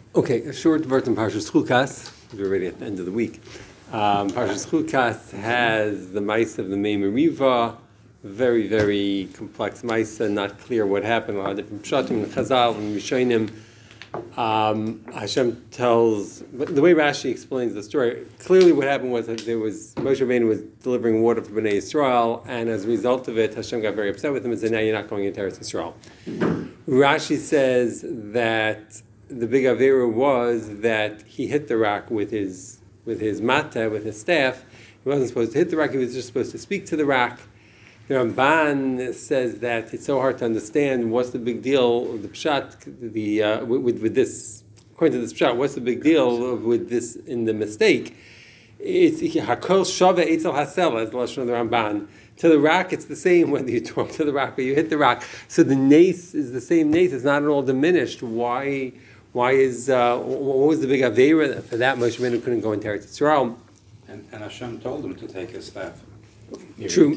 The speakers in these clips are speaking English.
Okay, a short word in Parshas Chukas. We're already at the end of the week. Parshas Chukas has the Maisa of the Mei Meriva, very, very complex Maisa, not clear what happened. A lot of different Pshatim and Chazal and Rishonim. Hashem tells, but the way Rashi explains the story, clearly what happened was that Moshe Rabbeinu was delivering water for Bnei Yisrael, and as a result of it, Hashem got very upset with him and said, "Now you're not going into Eretz Yisrael." Rashi says that the big avera was that he hit the rock with his mata, with his staff. He wasn't supposed to hit the rock; he was just supposed to speak to the rock. The Ramban says that it's so hard to understand what's the big deal of the pshat, with this. According to this pshat, what's the big deal with this in the mistake? It's hakol shava etzel hasela, as the lashon of the Ramban. To the rock, it's the same whether you talk to the rock or you hit the rock. So the nace is the same nace; it's not at all diminished. Why is what was the big avera for that? Moshe Rabbeinu couldn't go into Eretz Yisrael. And Hashem told him to take his staff. True.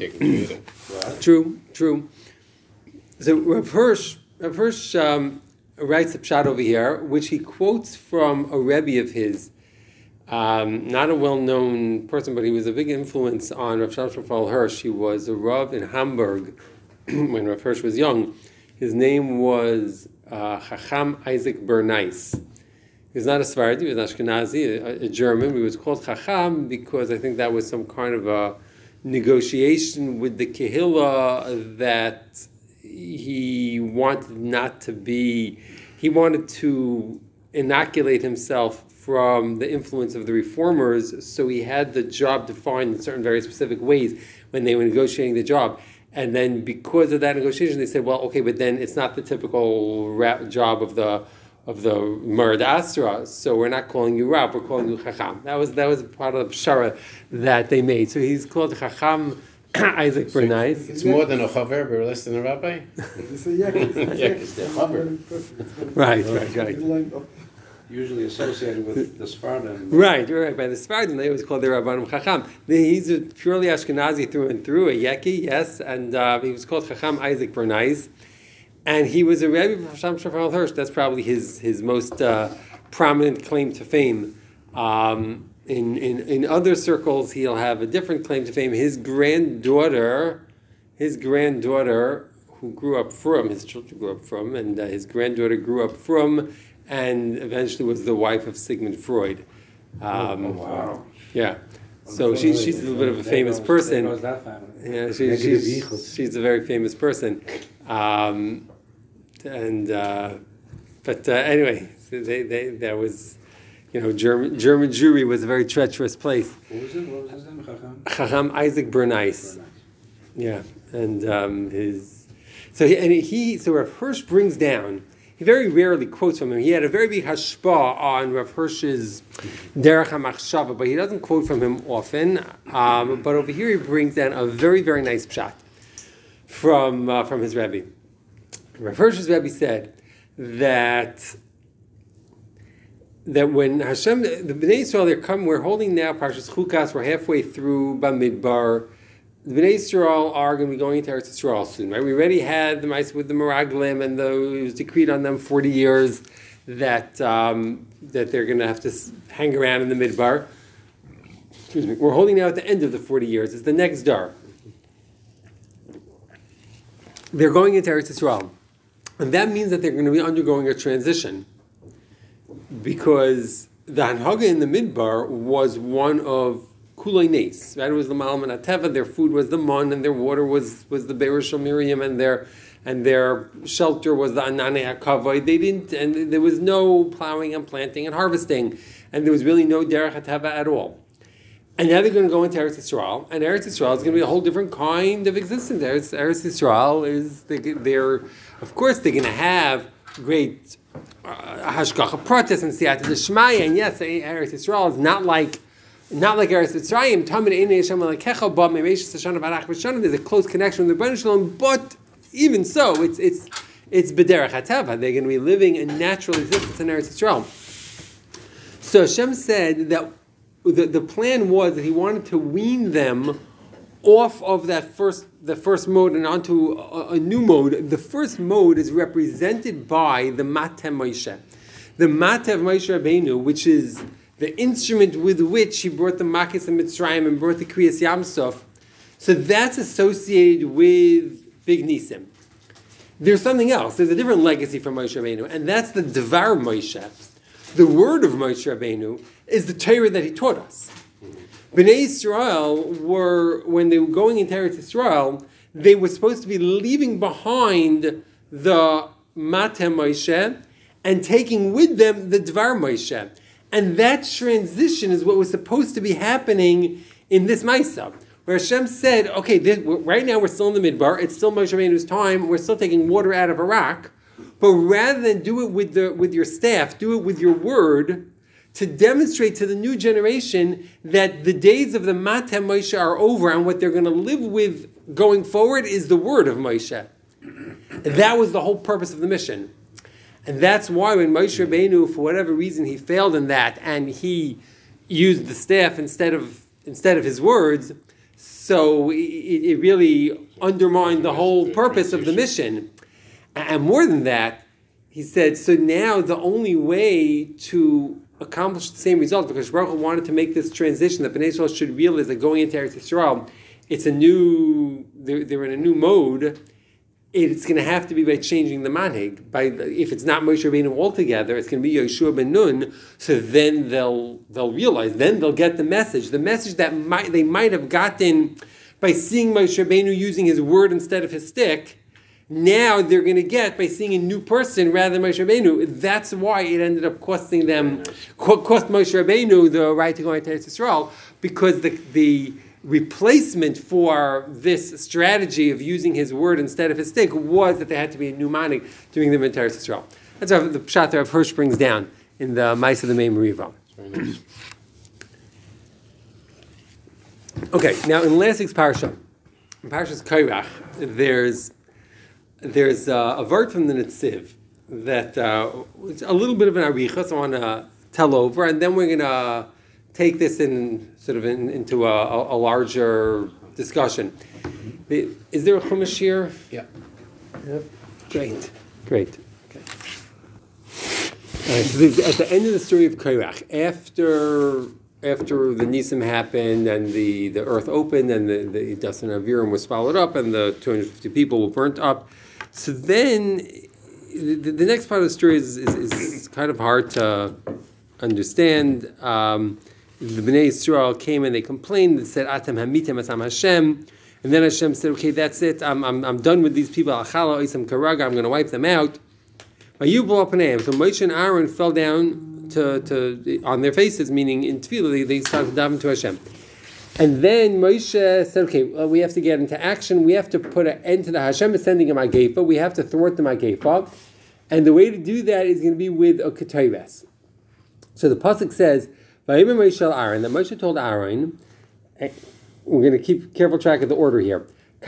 So Rav Hirsch writes a pshat over here, which he quotes from a rebbe of his, not a well-known person, but he was a big influence on Rav Shlomo Hirsch. He was a rav in Hamburg when Rav Hirsch was young. His name was Chacham Isaac Bernays. He was not a Sephardi, he was an Ashkenazi, a German. He was called Chacham because I think that was some kind of a negotiation with the Kehillah that he wanted to inoculate himself from the influence of the reformers, so he had the job defined in certain very specific ways when they were negotiating the job. And then because of that negotiation, they said, well, okay, but then it's not the typical job of the Murd Astra, so we're not calling you Rab, we're calling you Chacham. That was part of the Pshara that they made. So he's called Chacham Isaac Bernays. It's more than a chaver, but less than a rabbi? It's a yakis. They're chaver. Right. Usually associated with the Sephardim. Right. By the Sephardim, they always call their Rabbanim Chacham. He's a purely Ashkenazi through and through, a Yeki, yes, and he was called Chacham Isaac Bernays. And he was a Rebbe of Hashem Shafar Hirsch. That's probably his most prominent claim to fame. In other circles, he'll have a different claim to fame. His granddaughter, who grew up from, his children grew up from, and his granddaughter grew up from, and eventually was the wife of Sigmund Freud. Wow. Yeah. So she's a little bit of a famous person. Knows that family. Yeah, she's a very famous person. But anyway, that was, German Jewry was a very treacherous place. What was his name? Chacham Isaac Bernays. Yeah, and so Rav Hirsch brings down. He very rarely quotes from him. He had a very big hashpah on Rav Hirsch's Derech HaMachshava, but he doesn't quote from him often. But over here he brings down a very, very nice pshat from his Rebbe. Rav Hirsch's Rebbe said that when Hashem, the Bnei Yisrael, we're holding now Parshas Chukas, we're halfway through Bamidbar. The Bnei Yisrael are going to be going into Eretz Yisrael soon, right? We already had the mice with the Meraglim, and it was decreed on them 40 years that they're going to have to hang around in the Midbar. Excuse me. We're holding now at the end of the 40 years. It's the next dar. They're going into Eretz Yisrael. And that means that they're going to be undergoing a transition, because the Hanhaga in the Midbar was one of Kulei Nes, right? It was the Malman Ateva, their food was the Mon, and their water was the Be'er Miriam, and their shelter was the Anane HaKavod. And there was no plowing and planting and harvesting, and there was really no Derech HaTeva at all. And now they're going to go into Eretz Yisrael, and Eretz Yisrael is going to be a whole different kind of existence. Eretz Yisrael of course, they're going to have great hashgacha pratis and siyata d'shmaya, and yes, Eretz Yisrael is not like Eretz Yisrael. There's a close connection with the Rebbeinu Shalom, but even so, it's b'derech hateva. They're going to be living a natural existence in Eretz Yisrael. So Hashem said that the plan was that He wanted to wean them off of the first mode and onto a new mode. The first mode is represented by the Matem Moshe. the Mata of Moshe Rabbeinu, which is the instrument with which he brought the Makis and Mitzrayim and brought the Kriyas Yamsuf, so that's associated with Big Nisim. There's something else. There's a different legacy from Moshe Rabbeinu, and that's the Devar Moshe. The word of Moshe Rabbeinu is the Torah that he taught us. Bnei Yisrael were, when they were going into Eretz Yisrael, they were supposed to be leaving behind the Mata Moshe and taking with them the Dvar Moshe. And that transition is what was supposed to be happening in this Maisa, where Hashem said, okay, right now we're still in the Midbar, it's still Moshe Rabbeinu's time, we're still taking water out of a rock, but rather than do it with your staff, do it with your word, to demonstrate to the new generation that the days of the Mata Moshe are over, and what they're going to live with going forward is the word of Moshe. That was the whole purpose of the mission. And that's why when Moshe Rabbeinu, for whatever reason, he failed in that, and he used the staff instead of his words, so it really undermined the whole purpose of the mission. And more than that, he said, so now the only way to accomplish the same result, because Baruch Hu wanted to make this transition, that Bnei Yisrael should realize that going into Eretz Yisrael, they're in a new mode. It's going to have to be by changing the manhig. If it's not Moshe Rabbeinu altogether, it's going to be Yeshua ben Nun. So then they'll realize, then they'll get the message that they might have gotten by seeing Moshe Rabbeinu using his word instead of his stick. Now they're going to get by seeing a new person rather than Moshe Rabbeinu. That's why it ended up costing them, cost Moshe Rabbeinu the right to go into Eretz Yisrael, because the replacement for this strategy of using his word instead of his stick was that there had to be a new manik doing them into Eretz Yisrael. That's how the pshat there of Hirsch brings down in the Maisa of the Mei Meriva. Okay, now in last week's parsha, in Parshas Kairach, there's a word from the Netziv that it's a little bit of an arichas I want to tell over, and then we're going to take this into a larger discussion. Is there a chumash here? Yeah. Yep. Great. Okay. All right, so at the end of the story of Kairach, after the Nisim happened and the earth opened and the Dasan Aviram was swallowed up and the 250 people were burnt up, so then the next part of the story is kind of hard to understand. The Bnei Yisrael came and they complained and said, Atem hamitem asam Hashem. And then Hashem said, okay, that's it. I'm done with these people. Achala oisam karaga. I'm going to wipe them out. So Moshe and Aaron fell down to on their faces, meaning in tefillah, they started davening to Hashem. And then Moshe said, okay, well, we have to get into action. We have to put an end to the Hashem is sending a Magefa. We have to thwart the Magefa. And the way to do that is going to be with a Ketores. So the pasuk says, Vayimer Moshe el Aaron, that Moshe told Aaron, we're going to keep careful track of the order here.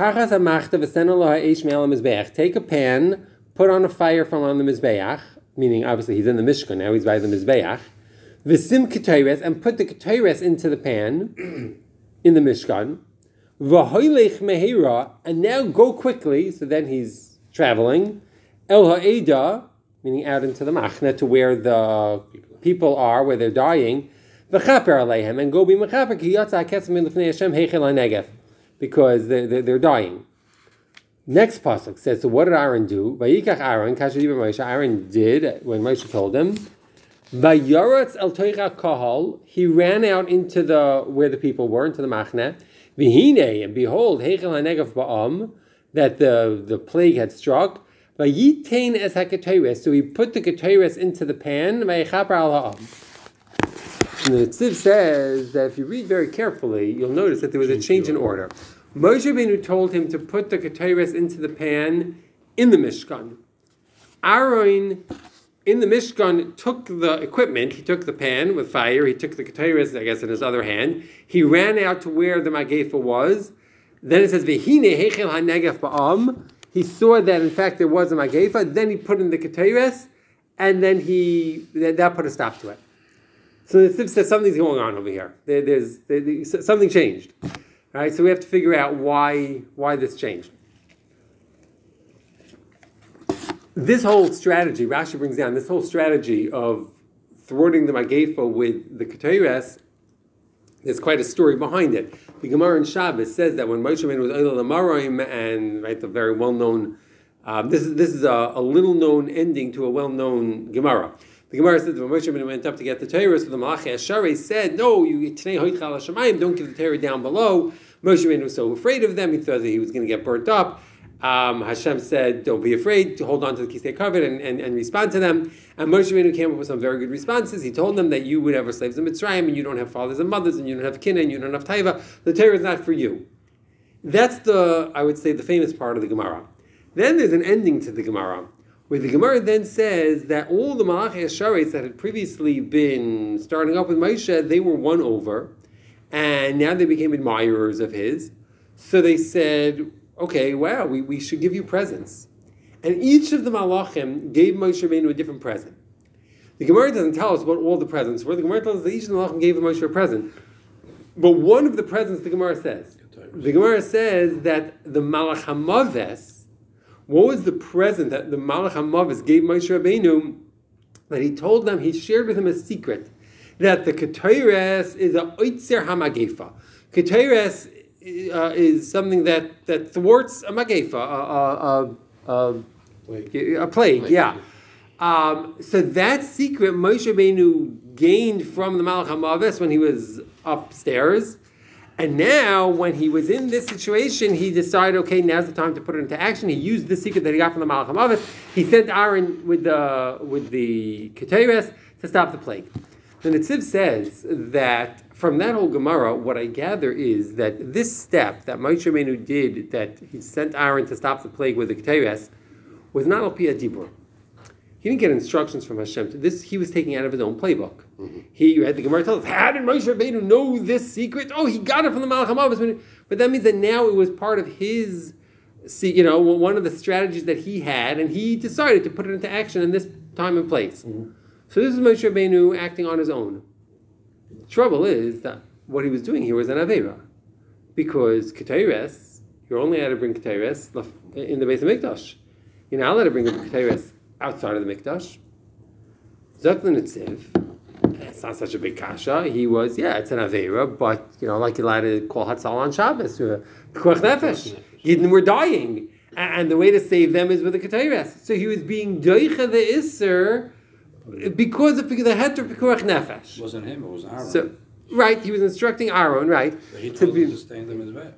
Take a pan, put on a fire from on the Mizbeach, meaning obviously he's in the Mishkan now, he's by the Mizbeach. V'sim Ketores, and put the Ketores into the pan, in the Mishkan. V'hoylech mehira, and now go quickly, so then he's traveling. El ha'eda, meaning out into the Machna, to where the people are, where they're dying. V'chaper aleihem, and go be mechaper, ki yatsa ha'ketzim milifnei Hashem heichel ha'negev, because they're dying. Next pasuk says, so what did Aaron do? Vayikach Aaron, kasher Moshe, Aaron did, when Moshe told him, Vayaratz el toicha kahal, he ran out into where the people were, into the Machne. V'hine, and behold, heichel ha'negev ba'am, that the plague had struck. Vayitain es ha'ketoires, so he put the ketoires into the pan, vayichaper al ha'am. And the Tziv says that if you read very carefully, you'll notice that there was a change in order. Moshe Rabbeinu told him to put the ketores into the pan in the Mishkan. Aaron, in the Mishkan, took the equipment. He took the pan with fire. He took the ketores, I guess, in his other hand. He ran out to where the Magefa was. Then it says, V'hine heichel ha'negev ba'am. He saw that, in fact, there was a Magefa. Then he put in the ketores, and then that put a stop to it. So the Tziv says something's going on over here. There's something changed. Right, so we have to figure out why this changed. this whole strategy, Rashi brings down this whole strategy of thwarting the Magefa with the Ketores. There's quite a story behind it. The Gemara in Shabbos says that when Moshe Rabbeinu was Oilel Amarim, and right, the very well-known, this is a little-known ending to a well-known Gemara. The Gemara says that when Moshe Rabbeinu went up to get the Torah, so the Malachi Asharei said, "No, you don't give the Torah down below." Moshe Rabbeinu was so afraid of them, he thought that he was going to get burnt up. Hashem said, "Don't be afraid, to hold on to the Kisei Kavod and respond to them." And Moshe Rabbeinu came up with some very good responses. He told them that you would have slaves in Mitzrayim, and you don't have fathers and mothers, and you don't have kin, and you don't have taiva. The Torah is not for you. That's I would say, the famous part of the Gemara. Then there's an ending to the Gemara, where the Gemara then says that all the Malachi Asharetz that had previously been starting up with Moshe, they were won over, and now they became admirers of his. So they said, "Okay, wow, we should give you presents." And each of the Malachim gave Moshe Rabbeinu a different present. The Gemara doesn't tell us what all the presents were. The Gemara tells us that each of the Malachim gave Moshe a present. But one of the presents, the Gemara says that the Malach HaMaves, what was the present that the Malach HaMaves gave Moshe Rabbeinu, that he told them, he shared with him a secret, that the Ketores is a Oitzer HaMagefa. Ketores is something that thwarts a Magefa, a plague, yeah. So that secret Moshe Rabbeinu gained from the Malach HaMaves when he was upstairs, and now when he was in this situation, he decided, okay, now's the time to put it into action. He used the secret that he got from the Malach HaMaves. He sent Aaron with the Ketores to stop the plague. The Netziv says that from that whole Gemara, what I gather is that this step that Moshe Rabbeinu did, that he sent Aaron to stop the plague with the Ketores, was not al pi hadibur. He didn't get instructions from Hashem to this. He was taking out of his own playbook. Mm-hmm. He read the Gemara tells us, how did Moshe Rabbeinu know this secret? Oh, he got it from the Malach HaMaves. But that means that now it was part of his, one of the strategies that he had, and he decided to put it into action in this time and place. Mm-hmm. So this is Moshe Rabbeinu acting on his own. The trouble is that what he was doing here was an Aveira. Because Ketores, you're only allowed to bring Ketores in the Beis HaMikdash. You're not allowed to bring a Ketores outside of the Mikdash. Zok the Netziv, it's not such a big kasha. He was, it's an Aveira, but, like you're allowed to call Hatzal on Shabbos, Pekuach Nefesh. Yidden were dying. And the way to save them is with the Ketores. So he was being Doicha the Isser because of the heter Pekuach Nefesh. It wasn't him, it was Aaron. So, right, he was instructing Aaron, right? But he told him to stay in the Mizveh.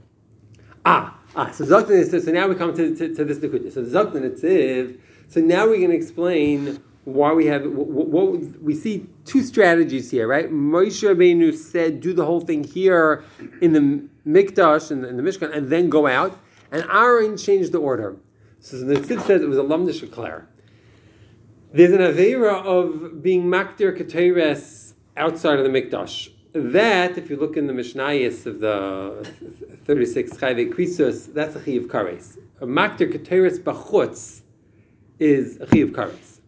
So Zok the Netziv, so now we come to this Nekudah. So Zok the Netziv, so now we're going to explain why we have, what we see two strategies here, right? Moshe Rabbeinu said, do the whole thing here in the Mikdash, in the Mishkan, and then go out. And Aaron changed the order. So the Netziv says it was a Lamdish Shekler. There's an Aveira of being Makdir Ketores outside of the Mikdash. That, if you look in the Mishnayos of the 36 Chayvei Krisus, that's a Chiyav Kares. A Makdir Ketores Bachutz is a Chiyav Kares.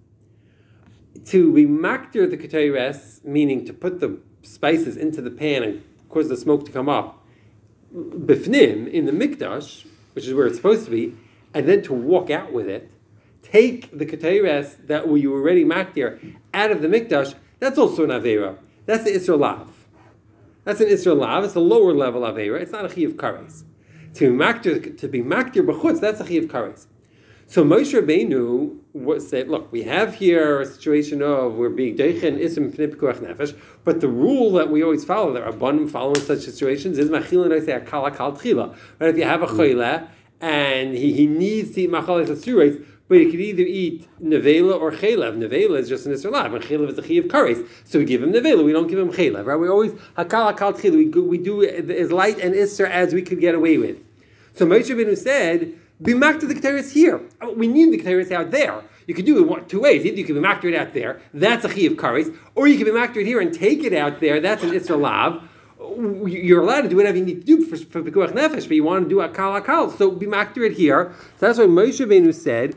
To be Makdir the Ketores, meaning to put the spices into the pan and cause the smoke to come up, Bifnim, in the Mikdash, which is where it's supposed to be, and then to walk out with it, take the Ketores that you already Makdir out of the Mikdash, that's also an Aveira. That's the Isra Lav. That's an Isra Lav. It's a lower level Aveira. It's not a Chiyav Kares. To be Makdir B'chutz, that's a Chiyav Kares. So Moshe Rabbeinu said, look, we have here a situation of we're being Deichen Isim Pnei Pekuach Nefesh, but the rule that we always follow, that Rabbanim follow in such situations, is Machila and I say Akala Kal Tchila. Right? If you have a Choyle and he needs to eat Machalas Asurais, but he could either eat Nevela or Chelev. Nevela is just an Isra Lav, and Chelev is a Chiyav Kares. So we give him Nevela, we don't give him Chelev. Right? We always Hakal Hakal Tchila. We do as light and Isra as we could get away with. So Moshe Rabbeinu said, be Makdir the Ketores here. We need the Ketores out there. You could do it two ways. Either you could be Makdir it out there, that's a Chiyav Kares, or you could be Makdir it here and take it out there, that's an Isra Lav. You're allowed to do whatever you need to do for Pekuach Nefesh, but you want to do Akal Akal, so be Makdir it here. So that's why Moshe Rabbeinu said,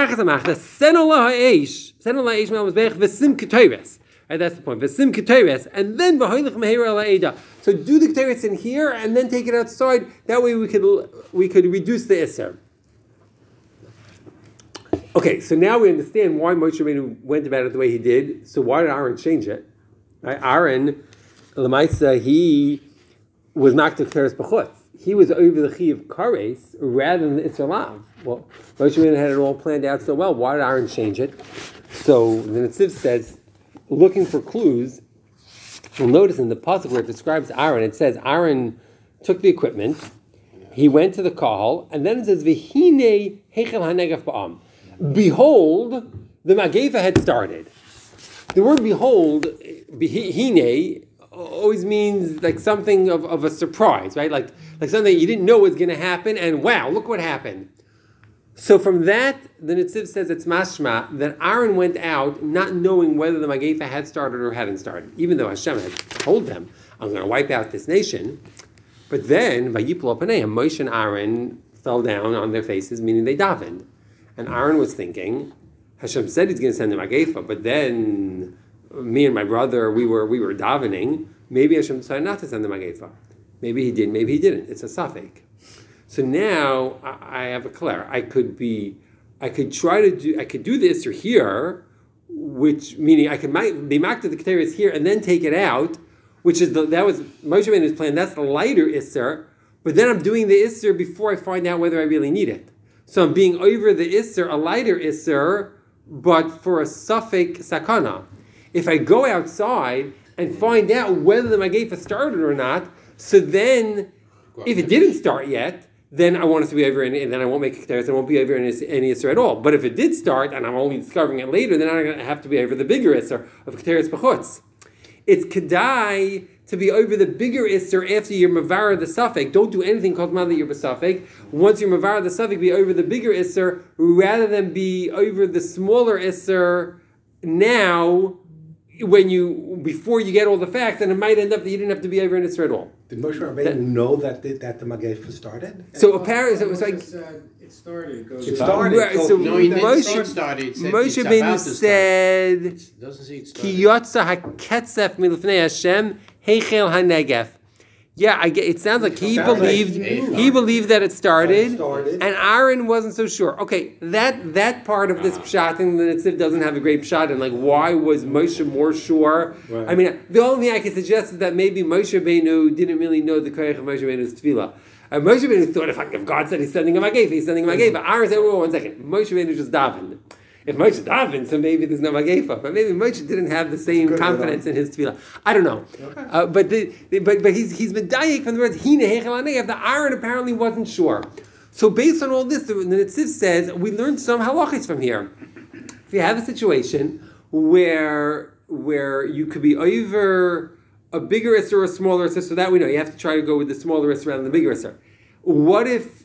right, that's the point. V'sim Ketores, and then v'hoylech meheira la'eda. So do the Ketores in here, and then take it outside. That way we could reduce the Isser. Okay, so now we understand why Moshe Rabbeinu went about it the way he did. So why did Aaron change it? Right? Aaron, Lamaisa, he was not to Keteris B'chutz. He was over the Chi of Kares rather than the Isser Lav. Well, Moshe Rabbeinu had it all planned out so well. Why did Aaron change it? So the Netziv says, looking for clues, you'll notice in the pasuk where it describes Aaron, it says Aaron took the equipment, he went to the kahal, and then it says, V'hine heichel hanegaf ba'am. Behold, the Magefa had started. The word behold, hine, always means like something of a surprise, right? Like something you didn't know was going to happen, and wow, look what happened. So from that, the Netziv says it's mashma that Aaron went out not knowing whether the Magefa had started or hadn't started, even though Hashem had told them, I'm going to wipe out this nation. But then, Vayiplo Paneim, Moshe and Aaron fell down on their faces, meaning they davened. And Aaron was thinking, Hashem said he's going to send the Magefa, but then me and my brother, we were davening. Maybe Hashem decided not to send the Magefa. Maybe he did, maybe he didn't. It's a suffix. So now I have a clear. I could do the Isser here, which meaning I could be marked to the Keteris here and then take it out, which is that was Moshe Rabbeinu's plan. That's the lighter Isser, but then I'm doing the Isser before I find out whether I really need it. So I'm being over the Isser, a lighter Isser, but for a suffix sakana. If I go outside and find out whether the Magefa started or not, so then if it didn't start yet, then I want it to be over, and then I won't make a Keteris, I won't be over any Isser at all. But if it did start, and I'm only discovering it later, then I'm going to have to be over the bigger Isser of Keteris B'chutz. It's Kedai to be over the bigger Isser after you're Mavara the Suffix. Don't do anything called Mother you're B'Suffix. Once you're Mavara the Suffix, be over the bigger Isser rather than be over the smaller Isser now before you get all the facts, and it might end up that you didn't have to be over an Isser at all. Did Moshe Rabbeinu know that the Magefa started? So apparently, it was like it started. It goes It started. Right, so No, he didn't say Moshe it started. It said Moshe it's about Rabbeinu to start. said, It doesn't say it "Ki started. yotza haketzef milifnei Hashem heichel hanegef." Yeah, it sounds like he Sounds like believed he believed that it started, started. and Aaron wasn't so sure. Okay, that part of this pshat thing, the Netziv doesn't have a great pshat, and like why was Moshe more sure? Right. I mean, the only thing I can suggest is that maybe Moshe Rabbeinu didn't really know the koyach of Moshe Rabbeinu's tefillah. Moshe Rabbeinu thought if God said he's sending a Magefa, he's sending a Magefa. Aaron said, "Whoa, 1 second." Moshe Rabbeinu just davened. If Moshe davened, so maybe there's no Magefa. But maybe Moshe didn't have the same confidence in his tefillah. I don't know. Okay. But he's been dying from the words Hine Heichel Hanegef. The Aaron apparently wasn't sure. So based on all this, the Netziv says we learned some halachis from here. If you have a situation where you could be over a bigger Isser or a smaller Isser, so that we know you have to try to go with the smaller Isser rather than the bigger Isser. What if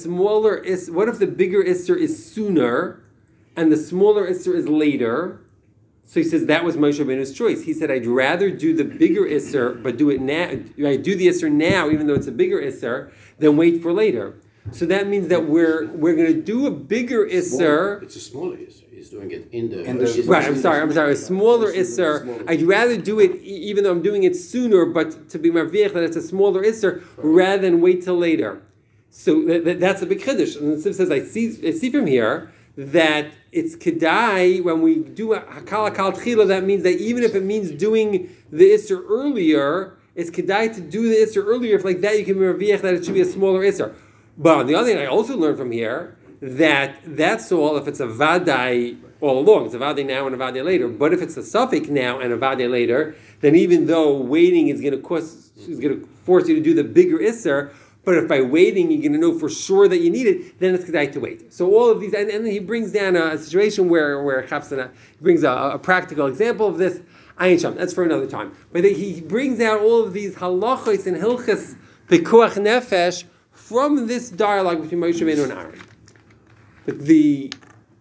the bigger Isser is sooner and the smaller Isser is later? So he says that was Moshe Rabbeinu's choice. He said, I'd rather do the bigger Isser, but do it now. I do the Isser now, even though it's a bigger Isser, than wait for later. So that means that we're going to do a bigger Isser. It's a smaller Isser. He's doing it in the... Right, I'm sorry. A smaller Isser. I'd rather do it, even though I'm doing it sooner, but to be marviach that it's a smaller Isser, rather than wait till later. So that's a big chiddush. And the Netziv says, I see from here that it's kedai when we do a hakal tchila. That means that even if it means doing the Isser earlier, it's kedai to do the Isser earlier. If like that, you can be marviach that it should be a smaller Isser. But on the other hand, I also learned from here that that's all if it's a vadai all along. It's a vadai now and a vadai later. But if it's a suffix now and a vadai later, then even though waiting is going to force you to do the bigger Isser, but if by waiting you're going to know for sure that you need it, then it's kedai to wait. So all of these, and then he brings down a situation where Chapsana brings a practical example of this. Ayin Sham, that's for another time. But he brings out all of these halachos and hilchas pekuach nefesh from this dialogue between Moshe Rabbeinu and Aaron. But the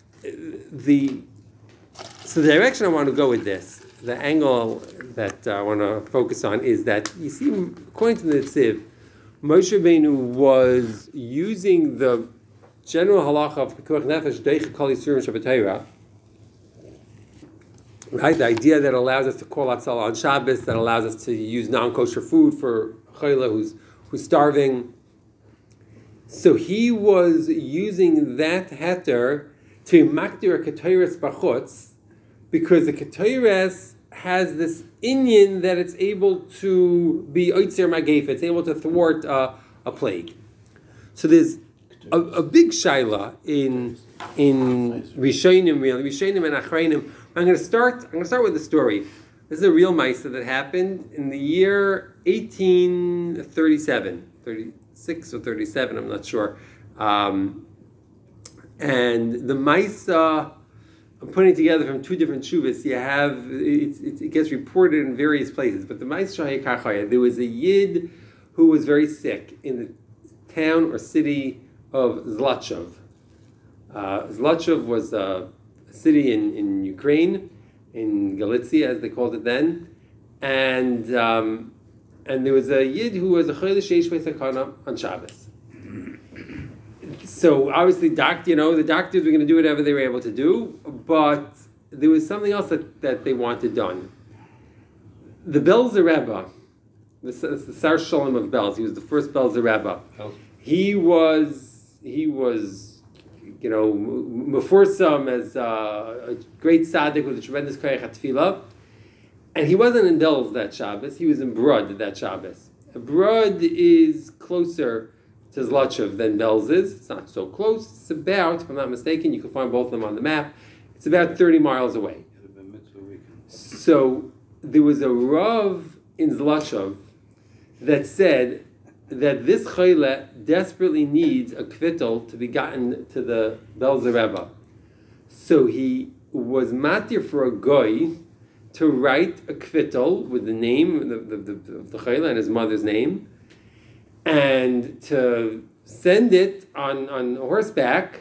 direction I want to go with this, the angle that I want to focus on is that you see, according to the Netziv, Moshe Rabbeinu was using the general halacha of pekuach nefesh deicha kol yisurim shabbatayra, right? The idea that allows us to call out salah on Shabbos, that allows us to use non-kosher food for chayla who's starving. So he was using that heter to makdir a ketores bachutz, because the ketores has this inyan that it's able to be oitzer magef, it's able to thwart a plague. So there's a big shaila in Rishonim, really Rishonim and Achreinim. I'm going to start with the story. This is a real Maisa that happened in the year 1837, 36 or 37, I'm not sure. And the Maisa I'm putting together from two different shuvas. You have it gets reported in various places, but the Maisa Kachaya, there was a Yid who was very sick in the town or city of Zlachov. Zlachov was a city in Ukraine, in Galicia as they called it then, and there was a Yid who was a Chodesh Sheish Sakana on Shabbos. So obviously, the doctors were going to do whatever they were able to do, but there was something else that they wanted done. The Belzer Rebbe, the Sar Shalom of Belz, he was the first Belzer Rebbe. He was Mefursam as a great tzaddik with a tremendous koyach tefillah, and he wasn't in Belz that Shabbos. He was in Brod that Shabbos. Brod is closer to Zlachov than Belz is. It's not so close. It's about, if I'm not mistaken, you can find both of them on the map. It's about 30 miles away. So there was a Rav in Zlachov that said that this Chayle desperately needs a kvittel to be gotten to the Belzer Rebbe. So he was matir for a goy to write a kvittel with the name of the Chayle and his mother's name, and to send it on horseback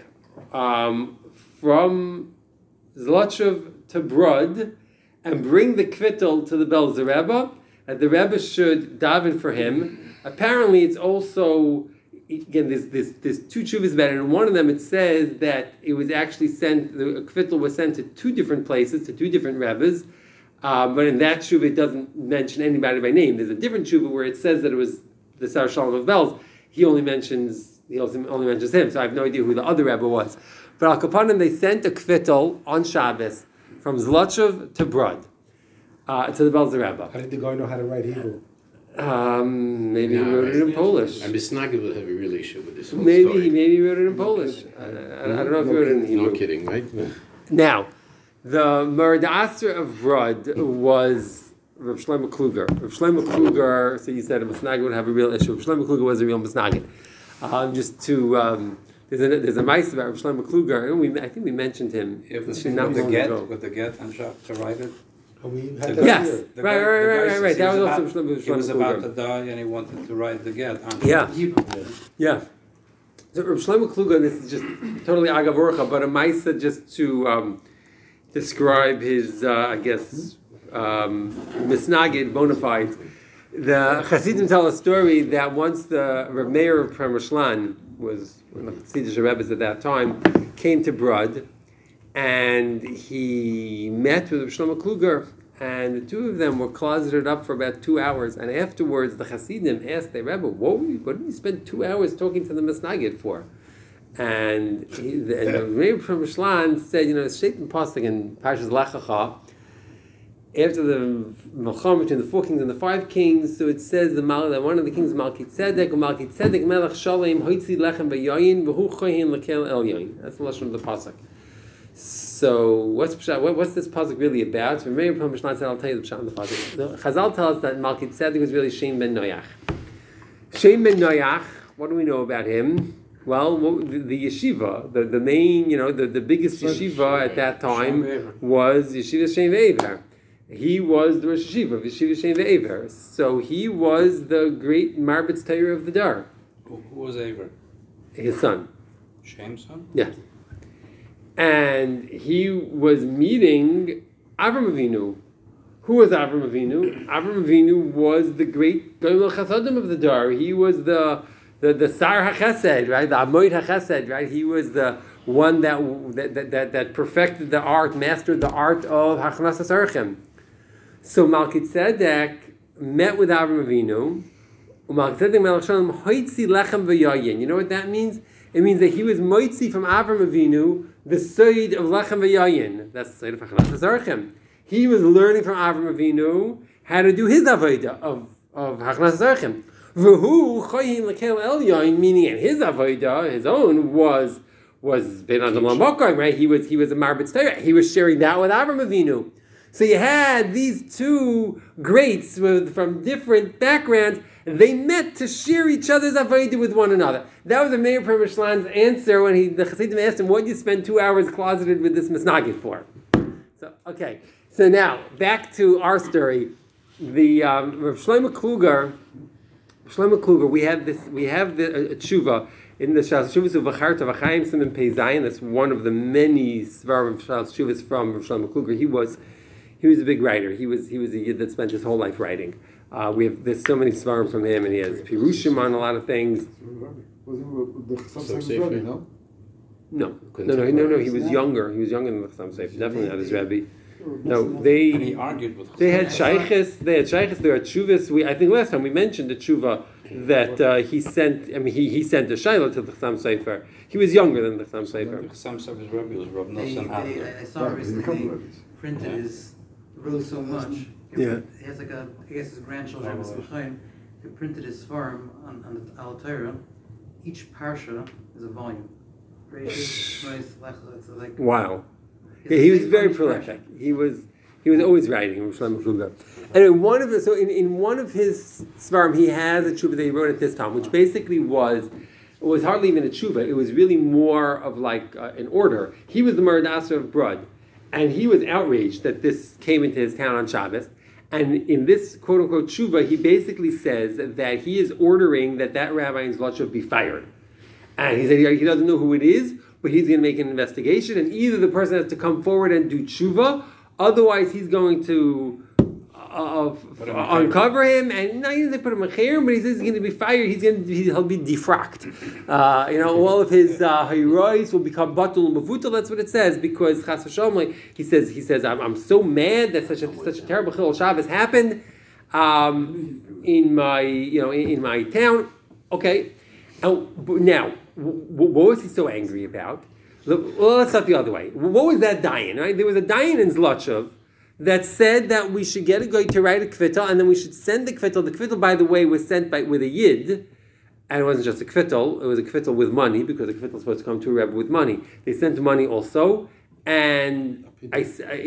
from Zlachov to Brod, and bring the kvittel to the Belzer Rebbe, and the Rebbe should daven for him. Apparently, it's also, again, there's two tshuvas about it, and one of them it says that it was actually sent, the kvittel was sent to two different places, to two different Rebbes, but in that tshuva it doesn't mention anybody by name. There's a different tshuva where it says that it was the Sar Shalom of Belz. He only mentions him, so I have no idea who the other Rebbe was. But Al Kapanim, they sent a kvittel on Shabbos from Zlachov to Brod, to the Belzer Rebbe. How did the guy know how to write Hebrew? Maybe he wrote it in Polish. And Bisnagid will have a real issue with this whole Maybe story. he wrote it in Polish. I don't know if he wrote it in Hebrew. No kidding, right? Now, the Murad Asr of Brod was Rav Shlomo Kluger. Rav Shlomo Kluger, so you said a Masnagid would have a real issue. Rav Shlomo Kluger was a real Masnagid. There's a mice about Rav Shlomo Kluger. I think we mentioned him. With not long ago. the get and to write it. We had Yes, that right. That was also Rav He was Shlomo about to Kluger. die and he wanted to write the get. Yeah. So Rav Shlomo Kluger, this is just totally agav orcha, but a mice just to describe his, misnagid bona fides. The Hasidim tell a story that once the Rav Meir of Premershlan was one of the Chassidish Rebbes at that time, came to Brod, and he met with Rav Shlomo Kluger, and the two of them were closeted up for about 2 hours, and afterwards the Hasidim asked their Rebbe, what did you spend 2 hours talking to the Misnagid for? And Rav Meir of Premershlan said, Shaitan Pasuk in Parshas Lech Lecha, after the Melcham between the 4 kings and the 5 kings, so it says that one of the kings, Malkitzedek, Melech Shalem, Hoitzi Lechem V'Yoyin, V'hu Choyin Lekel El Yoyin. That's the lashon of the pasuk. So what's this pasuk really about? So Meir Pam Mishnah said, I'll tell you the pshat in the pasuk. The Chazal tells us that Malkitzedek was really Shem ben Noach. Shem ben Noach, what do we know about him? Well, the yeshiva, the main, the biggest yeshiva at that time was Yeshiva Shem Ve'ever. He was the Rosh Yeshiva of Yeshiva Shem Ve'ever. So he was the great Marbitz Torah of the Dar. Who was Aver? His son. Shem's son? Yeah. And he was meeting Avram Avinu. Who was Avram Avinu? Avram Avinu was the great Goyim Chasadim of the Dar. He was the Sar HaChesed, right? The Amoid HaChesed, right? He was the one that perfected the art, mastered the art of Hachnasas Orchim. So Malkitzedek met with Avram Avinu. Malkitzedek Melech Shalom Hoitzi Lechem V'Yoyin. You know what that means? It means that he was moitzi from Avram Avinu the Seid of Lechem V'Yayin. That's the Seid of Hachanasas Orchim. He was learning from Avram Avinu how to do his avodah of Hachanasas Orchim. V'hu choyim lekel el yayin, meaning in his avodah, his own was ben adam l'makom, right? He was a marbitz Torah. He was sharing that with Avram Avinu. So you had these two greats from different backgrounds. They met to share each other's avodah with one another. That was the Meir Permishlan's answer when the Chassidim asked him, "What did you spend 2 hours closeted with this misnagid for?" So okay. So now back to our story. The Rav Shlomo Kluger. We have the tshuva in the Shas Tshuvas of V'charta V'chaim Siman Pei Zayin. That's one of the many svarim of Shas Tshuvas from Rav Shlomo Kluger. He was a big writer. He was a yid that spent his whole life writing. There's so many svarim from him, and he has pirushim on a lot of things. Was he the Chassam Sefer? Rebbe, no? No. He was younger. He was younger than the Chassam Sefer. Definitely not his Rebbe. No, And he argued with They had shaykhs. There are tshuvas. I think last time we mentioned the tshuva that he sent. I mean, he sent a shayla to the Chassam Sefer. He was younger than the Chassam Sefer. Some Sefer's Rebbe was Rav Nosson Adler. I saw recently they printed his wrote so much. Yeah. He has I guess his grandchildren was behind. They printed his farm on the Al Torah. Each parsha is a volume. It's like Wow. Yeah, he was very prolific. He was always writing. Rav Shlomo Kluger. Anyway, in one of his svarim, he has a tshuva that he wrote at this time, which basically was hardly even a tshuva. It was really more of like an order. He was the Maradasa of Brud, and he was outraged that this came into his town on Shabbos. And in this quote unquote tshuva, he basically says that he is ordering that rabbi in Zlotchov be fired. And he said he doesn't know who it is, but he's going to make an investigation, and either the person has to come forward and do tshuva, otherwise he's going to uncover him, and not even they put him in chayrim, but he says he's going to be fired. He'll be defrocked. All of his heroes will become batul and mavutal. That's what it says, because Chas v'shalom, he says I'm so mad that such a terrible Chilul Shabbos happened in my town. Okay, now. What was he so angry about? Well, let's start the other way. What was that dayan, right? There was a dayan in Zlotchov that said that we should get a guy to write a kvittel, and then we should send the kvittel. The kvittel, by the way, was sent with a yid, and it wasn't just a kvittel. It was a kvittel with money, because a kvittel is supposed to come to a rebbe with money. They sent money also, and where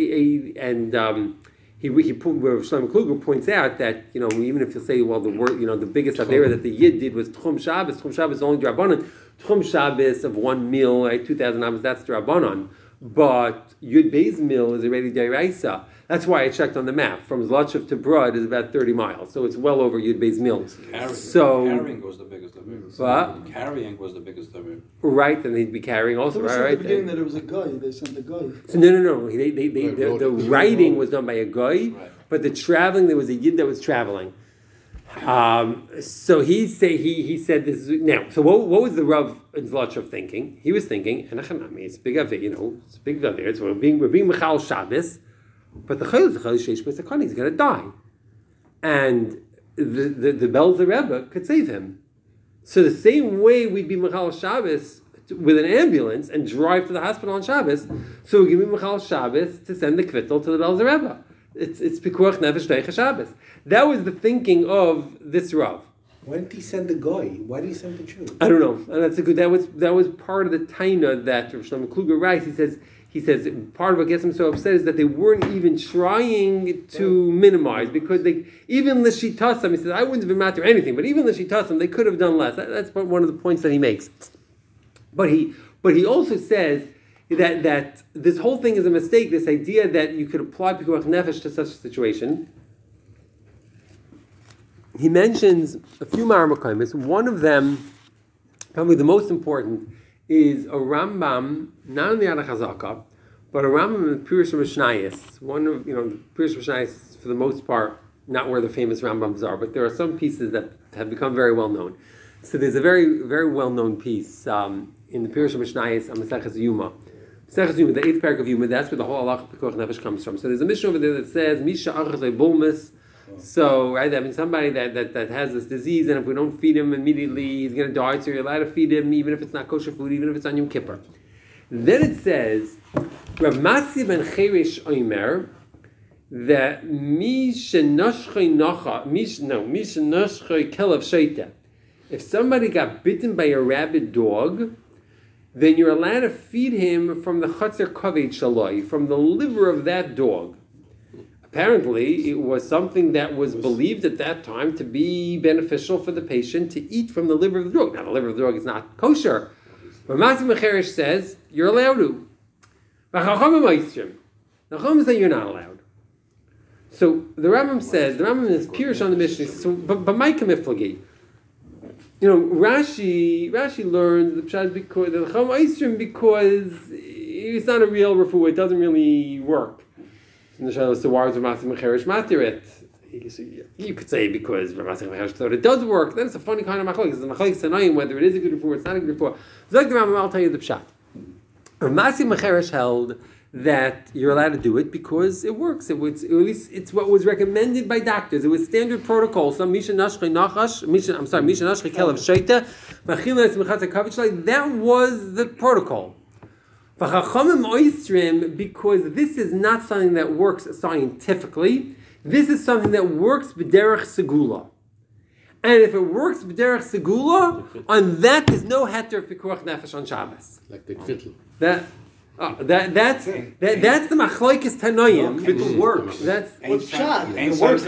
Shlomo Kluger points out that even if you say the biggest avera that the yid did was Tchum Shabbos is only Drabanan. Tchum Shabbos of 1 mil, right, 2,000 amos, that's Drabanan. But Yud Beis Mil is already Deraisa. That's why I checked on the map. From Zlotchov to Brud is about 30 miles, so it's well over Yud Beis Mil. Carrying was the biggest of it. What? Carrying was the biggest of it. Right, and they'd be carrying also, right? At the beginning that it was a guy, they sent a guy. So no. The writing was done by a guy, but the traveling, there was a yid that was traveling. So he said this is, now. So what was the Rav in Zlotchov thinking? He was thinking, and it's big of it, it's big of it. So we're being Mechal Shabbos, but the Chayil Sheish Pesachani is going to die, and the Belzer Rebbe could save him. So the same way we'd be Mechal Shabbos with an ambulance and drive to the hospital on Shabbos, so we give me Mechal Shabbos to send the kvittel to the Belzer Rebbe. It's Pikuach Nefesh Deicha Shabbos. That was the thinking of this Rav. Why didn't he send the guy? Why did he send the Jew? I don't know. And that was part of the taina that Rav Shlomo Kluger writes. He says part of what gets him so upset is that they weren't even trying to minimize, because even l'shitasam, he says, I wouldn't have matter anything, but even l'shitasam, they could have done less. That's one of the points that he makes. But he also says that this whole thing is a mistake, this idea that you could apply Pikuach Nefesh to such a situation. He mentions a few Maramakomis. One of them, probably the most important, is a Rambam, not in the Yad HaChazaka, but a Rambam in Pirush Mishnayos. One of, Pirush Mishnayos, for the most part, not where the famous Rambams are, but there are some pieces that have become very well known. So there's a very, very well-known piece in the Pirush Mishnayos on Maseches Yuma. Maseches Yuma, the 8th parak of Yuma, that's where the whole Halach Pikuach Nefesh comes from. So there's a Mishnah over there that says, Misha Achazai Bulmus So, right, I mean, somebody that has this disease, and if we don't feed him immediately, he's going to die, so you're allowed to feed him even if it's not kosher food, even if it's on Yom Kippur. Then it says, Rav Masi ben Cheresh Omer, that if somebody got bitten by a rabid dog, then you're allowed to feed him from the Chatzer Kaved Shaloi, from the liver of that dog. Apparently, it was something that was believed at that time to be beneficial for the patient to eat from the liver of the dog. Now, the liver of the dog is not kosher. But Masi Mecherish says, you're allowed to. The Chacham say you're not allowed. So the Rambam says, the Rambam is Pirush on the Mishnah, so, but Maika Miflagi. Rashi learns the Pshat because the Chacham Eisrim because it's not a real refuah, it doesn't really work. So why was Rav Masi Mecherish Matirit? You could say because Rav Masi Mecherish thought it does work. Then it's a funny kind of machlokes. It's a machlokes tanaim whether it is a good refuah, it's not a good refuah. Zog the Rambam, I'll tell you the Pshat. Rav Masi Mecherish held that you're allowed to do it because it works. At least it's what was recommended by doctors. It was standard protocol. Some Misha Nashchi Kelev Shaita, that was the protocol. Because this is not something that works scientifically, this is something that works b'derech segula. And if it works b'derech segula, on that there's no heter pikuach nefesh on Shabbos. Like the kvittel. That's the machlokes tanoim. Kvittel works. That's What's shot? It works.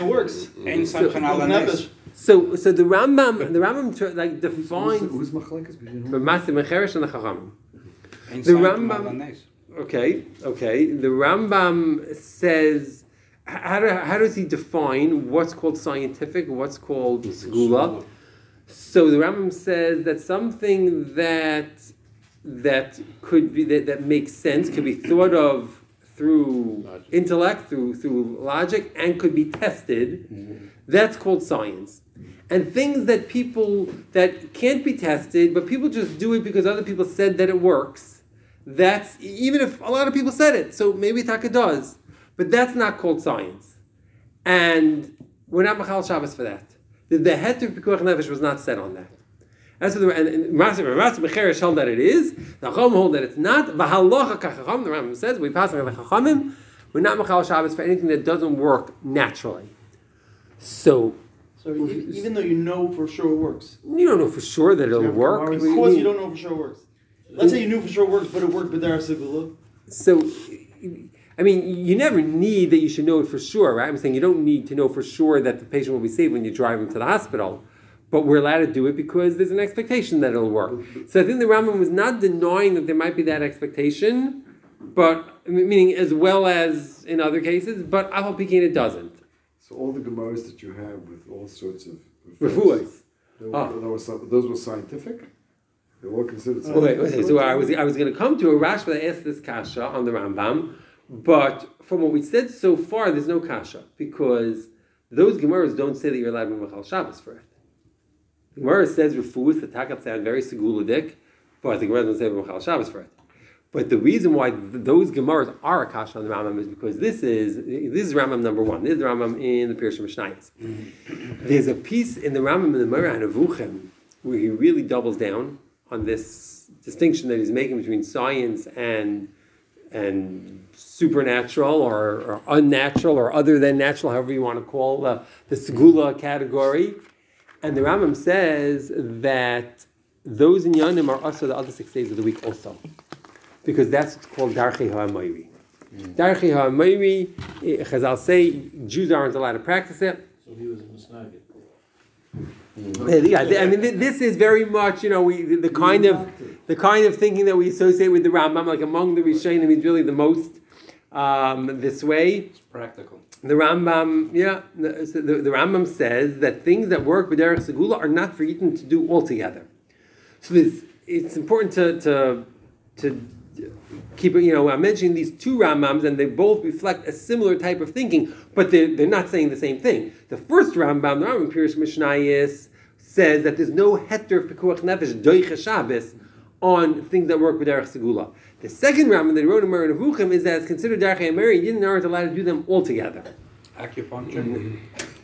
So the Rambam like defines Who's machlekes between the whom? Masi Mecherish and the Chachamim. The Rambam, okay. The Rambam says, how does he define what's called scientific, what's called segula? So the Rambam says that something that could be that makes sense, could be thought of through intellect, through logic, and could be tested. That's called science. And things that can't be tested, but people just do it because other people said that it works. That's, even if a lot of people said it, so maybe Taka does, but that's not called science. And we're not Machal Shabbos for that. The heter of Pikuach Nefesh was not set on that. That's what and Masi Mecherish held that it is, the Chacham hold that it's not. V'halacha kachacham, the Rambam says, we pass on the Chachamim, we're not Machal Shabbos for anything that doesn't work naturally. So even though you know for sure it works. You don't know for sure that it'll work. Of course you don't know for sure it works. Let's say you knew for sure it works, but it worked with B'derech Segula. So, I mean, you never need that you should know it for sure, right? I'm saying you don't need to know for sure that the patient will be saved when you drive him to the hospital. But we're allowed to do it because there's an expectation that it'll work. So I think the Rambam was not denying that there might be that expectation, but meaning as well as in other cases, but Aval Pekin it doesn't. So all the Gemaras that you have with all sorts of Refuahs. Those were scientific? They were considered Okay, scientific? so I was going to come to a Rash, but I asked this kasha on the Rambam, but from what we said so far, there's no kasha, because those Gemaras don't say that you're allowed to be Machal Shabbos for it. The Gemara says Refuahs, the Takat sound very seguladik, but the Gemara doesn't say Machal Shabbos for it. But the reason why those Gemaras are a kasha on the Rambam is because this is Rambam number one. This is the Rambam in the Pirush Mishnayos. There's a piece in the Rambam in the Moreh HaNevuchim where he really doubles down on this distinction that he's making between science and supernatural or unnatural or other than natural, however you want to call the segula category. And the Rambam says that those in Yanim are also the other 6 days of the week also, because that's what's called Darchei HaAmayri. Darchei HaAmayri, Chazal say Jews aren't allowed to practice it. So he was a Misnagid. Yeah, I mean, this is very much, the kind of thinking that we associate with the Rambam. Like among the Rishonim, he's really the most this way. It's practical. The Rambam, the Rambam says that things that work with Derech Segula are not for Yidden to do altogether. So it's important to keep it. I'm mentioning these two Rambams, and they both reflect a similar type of thinking, but they're not saying the same thing. The first Rambam, the Rambam Pirush Mishnayos, says that there's no heter of Pekuach Nefesh Doicha Shabbos on things that work with Derech Segula. The second Rambam that he wrote in Moreh HaNevuchim is that it's considered Darchei HaMayri, Yidden aren't allowed to do them altogether. Acupuncture.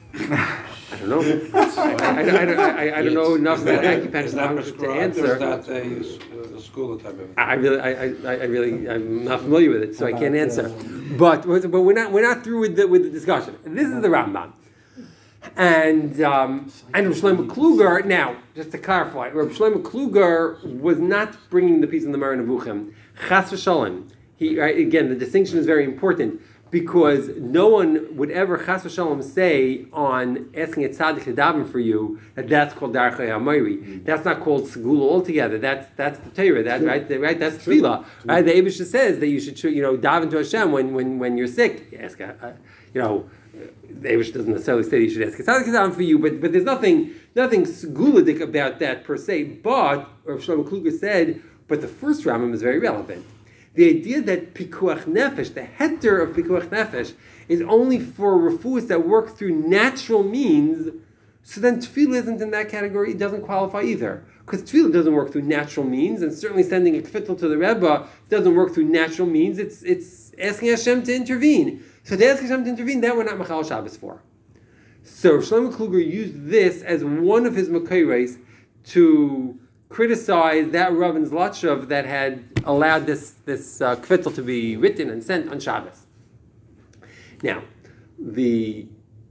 I don't know. I don't know enough about Is that acupuncture to prescribed, or is answer. that a school type of thing? I'm not familiar with it, so I can't answer. But we're not through with the discussion. This is the Rambam, and Rav Shlomo Kluger. Now, just to clarify, Rav Shlomo Kluger was not bringing the piece in the Moreh Nevuchim. Chas v'shalom. Again, the distinction is very important. Because no one would ever chas v'shalom say on asking a tzaddik to daven for you that's called darchei hamayri. That's not called segula altogether. That's the Torah. That's right. That's tefillah. Right. The Eibusha says that you should daven to Hashem when you're sick. Ask the Eibusha doesn't necessarily say that you should ask a tzaddik to daven for you, but there's nothing seguladik about that per se. But Rav Shlomo Kluger said, but the first Rambam is very relevant. The idea that pikuach nefesh, the heter of pikuach nefesh, is only for refuahs that work through natural means, so then tefillah isn't in that category, it doesn't qualify either. Because tefillah doesn't work through natural means, and certainly sending a kfittel to the Rebbe doesn't work through natural means, it's asking Hashem to intervene. So to ask Hashem to intervene, that we're not Machal Shabbos for. So Shlomo Kluger used this as one of his Makayres to criticize that Rav Zlotchov that had allowed this kvittel to be written and sent on Shabbos. Now, the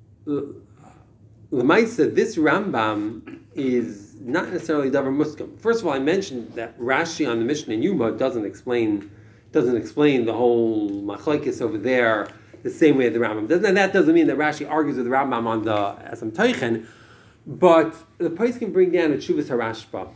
Lamaisa, this Rambam is not necessarily davar muskim. First of all, I mentioned that Rashi on the Mishnah in Yuma doesn't explain the whole machlokes over there the same way the Rambam does. And that doesn't mean that Rashi argues with the Rambam on the Asam Teichen, but the place can bring down a Tshuvas HaRashba.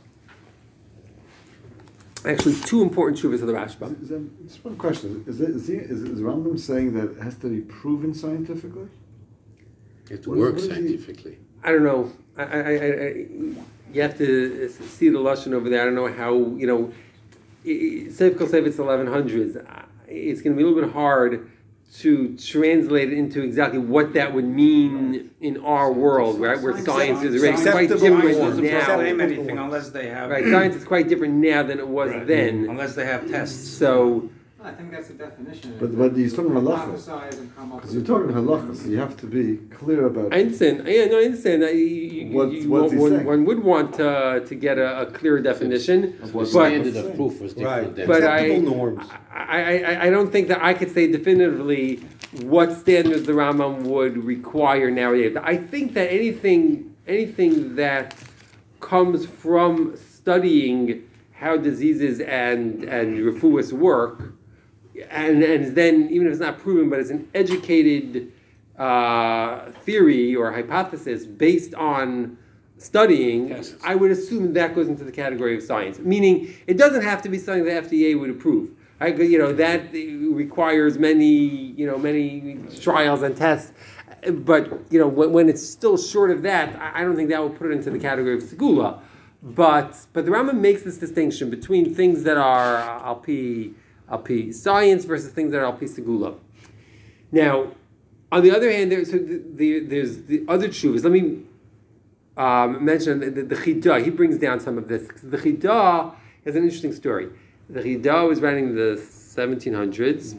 Actually, two important shuvas of the Rashba. Just one question: Is Rambam saying that it has to be proven scientifically? You have to work scientifically. I don't know. You have to see the lashon over there. I don't know how. Seif Kol Seif, it's 1100s. It's going to be a little bit hard to translate it into exactly what that would mean in our world, right? Where science is already quite different now. Claim anything unless they have. Right, science is quite different now than it was then. Unless they have tests. So. I think that's a definition. But you're talking halacha. Because you're talking halacha, so you have to be clear about. I understand. I understand. One would want to get a clearer definition. The standard of proof was different. Right. But norms. I don't think that I could say definitively what standards the Rambam would require nowadays. I think that anything that comes from studying how diseases and refuahs work, and then, even if it's not proven, but it's an educated theory or hypothesis based on studying, Yes. I would assume that goes into the category of science. Meaning, it doesn't have to be something the FDA would approve. Right? That requires many trials and tests. But when it's still short of that, I don't think that will put it into the category of segula. But the Rambam makes this distinction between things that are alpi science versus things that are alpi segula. Now, on the other hand, there's the other tshuvas. Let me mention the Chidah. He brings down some of this. The Chidah is an interesting story. The Chidah was writing in the 1700s.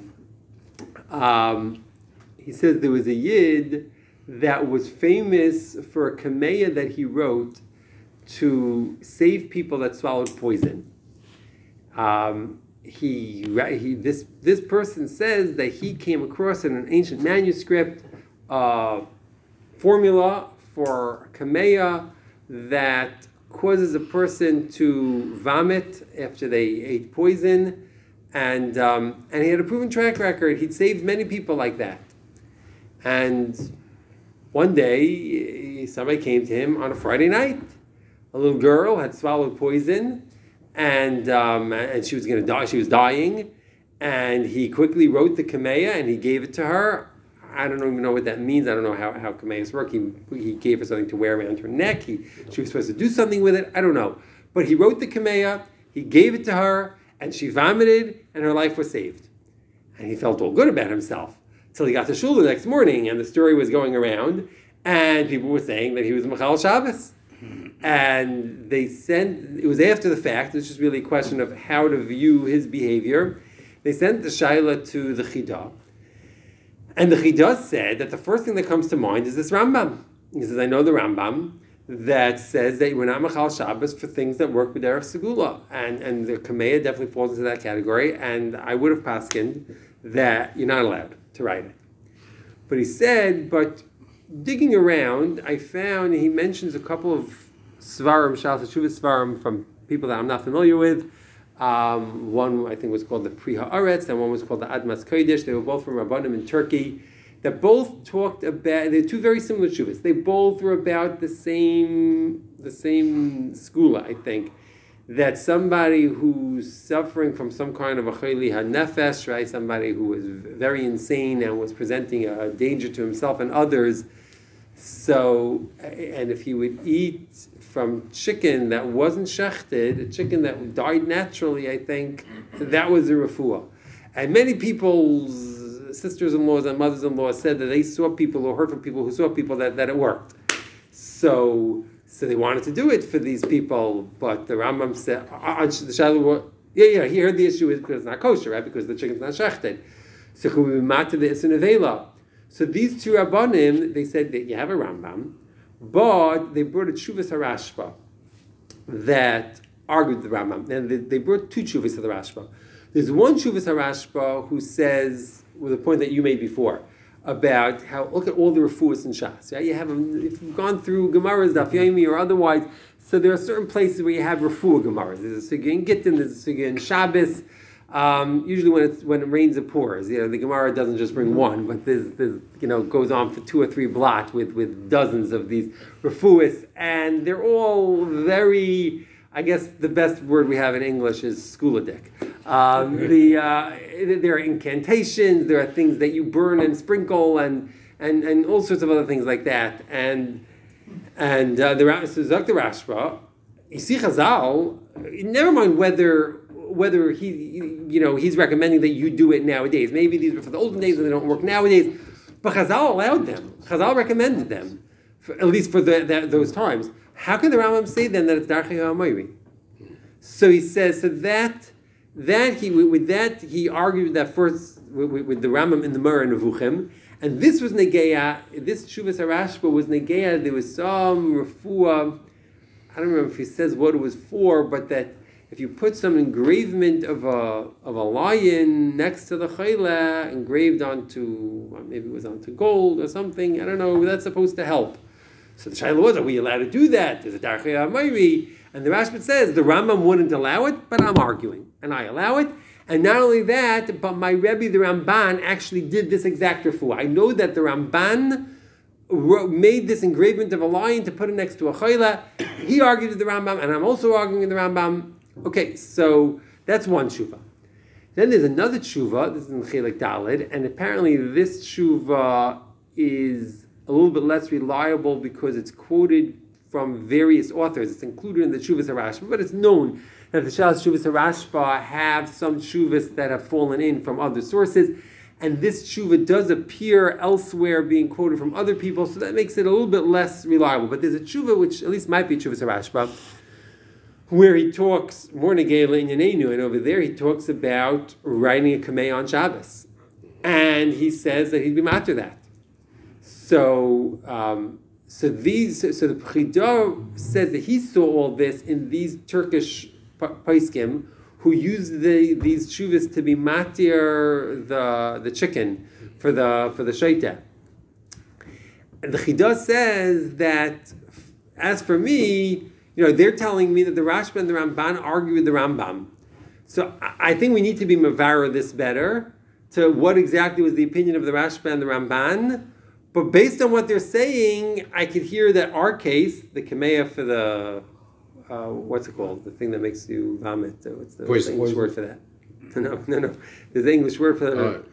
He says there was a Yid that was famous for a kameya that he wrote to save people that swallowed poison. This person says that he came across in an ancient manuscript formula for kameya that causes a person to vomit after they ate poison, and he had a proven track record. He'd saved many people like that. And one day, somebody came to him on a Friday night. A little girl had swallowed poison, and she was going to die. She was dying, and he quickly wrote the kameya and he gave it to her. I don't even know what that means. I don't know how kameyas work. He gave her something to wear around her neck. She was supposed to do something with it. I don't know. But he wrote the kameya, he gave it to her, and she vomited, and her life was saved. And he felt all good about himself. Till he got to shul the next morning, and the story was going around, and people were saying that he was Machal Shabbos. And it was after the fact, it's just really a question of how to view his behavior. They sent the Shaila to the Chidah. And the Chidah said that the first thing that comes to mind is this Rambam. he says, I know the Rambam that says that we're not machal Shabbos for things that work with Derech Segula, and the Kameya definitely falls into that category, and I would have paskined that you're not allowed to write it. But he said, but digging around, I found he mentions a couple of Svarim, Shal Teshuvah Svarim from people that I'm not familiar with. One I think was called the Pri Haaretz, and one was called the Admas Kodesh. They were both from Rabbanim in Turkey. That both talked about, they're two very similar shuvas. They both were about the same skula, I think. That somebody who's suffering from some kind of a chayli hanefesh, right? Somebody who was very insane and was presenting a danger to himself and others. So, and if he would eat from chicken that wasn't shechted, a chicken that died naturally, I think, that was a refuah. And many people's sisters-in-laws and mothers-in-law said that they saw people or heard from people who saw people that it worked. So they wanted to do it for these people, but the Rambam said, the Shalu, he heard the issue is because it's not kosher, right? Because the chicken's not shechted. So we matter the Isun Avela. So these two Rabbanim, they said that you have a Rambam, but they brought a Tshuvas HaRashba that argued the Rambam. And they brought two Tshuvas to the Rashba. There's one Tshuvas HaRashba who says, with a point that you made before, about how, look at all the refuahs in Shas. Right? You have, if you've gone through Gemara's, Daf Yomi, or otherwise, so there are certain places where you have refuah Gemaras. There's a sugya in Gittin, there's a sugya in Shabbos. Usually when it rains, it pours. The Gemara doesn't just bring one, but there's goes on for 2 or 3 blot with dozens of these refuahs, and they're all very, I guess the best word we have in English is skuladik. There are incantations, there are things that you burn and sprinkle, and all sorts of other things like that. And the Dr. Rashba, you see Chazal, never mind whether he's recommending that you do it nowadays. Maybe these were for the olden days and they don't work nowadays. But Chazal allowed them. Chazal recommended them, at least for those times. How can the Rambam say then that it's Darchei HaMoiri? So he says, he argued that first with the Rambam in the Moreh Nevuchim, and this was Negeya, this Tshuvas HaRashba was Negeya, there was some refuah, I don't remember if he says what it was for, but that if you put some engravement of a lion next to the chayla, engraved onto, maybe it was onto gold or something, I don't know, that's supposed to help. So the Shaila was, are we allowed to do that? Is it Darchei HaMoiri? And the Rashba says, the Rambam wouldn't allow it, but I'm arguing, and I allow it. And not only that, but my Rebbe, the Ramban, actually did this exact refuah. I know that the Ramban made this engravement of a lion to put it next to a chayla. He argued with the Rambam, and I'm also arguing with the Rambam. Okay, so that's one tshuva. Then there's another tshuva, this is in Chelik Daled, and apparently this tshuva is a little bit less reliable because it's quoted from various authors. It's included in the Tshuvas HaRashba, but it's known that the Shas Tshuvas HaRashba have some tshuvas that have fallen in from other sources, and this tshuva does appear elsewhere being quoted from other people, so that makes it a little bit less reliable. But there's a tshuva which at least might be Tshuvas HaRashba, where he talks more Negela in Yanenu, and over there he talks about writing a Kamei on Shabbos, and he says that he'd be matter that. So the Pchida says that he saw all this in these Turkish paiskim who used these tshuvas to be matir the chicken for the shaita. And the Chida says that, as for me, they're telling me that the Rashba and the Ramban argue with the Rambam. So I think we need to be mavara this better to what exactly was the opinion of the Rashba and the Ramban. But based on what they're saying, I could hear that our case, the kameya for the, what's it called? The thing that makes you vomit. What's the English word for that? No. There's an English word for that.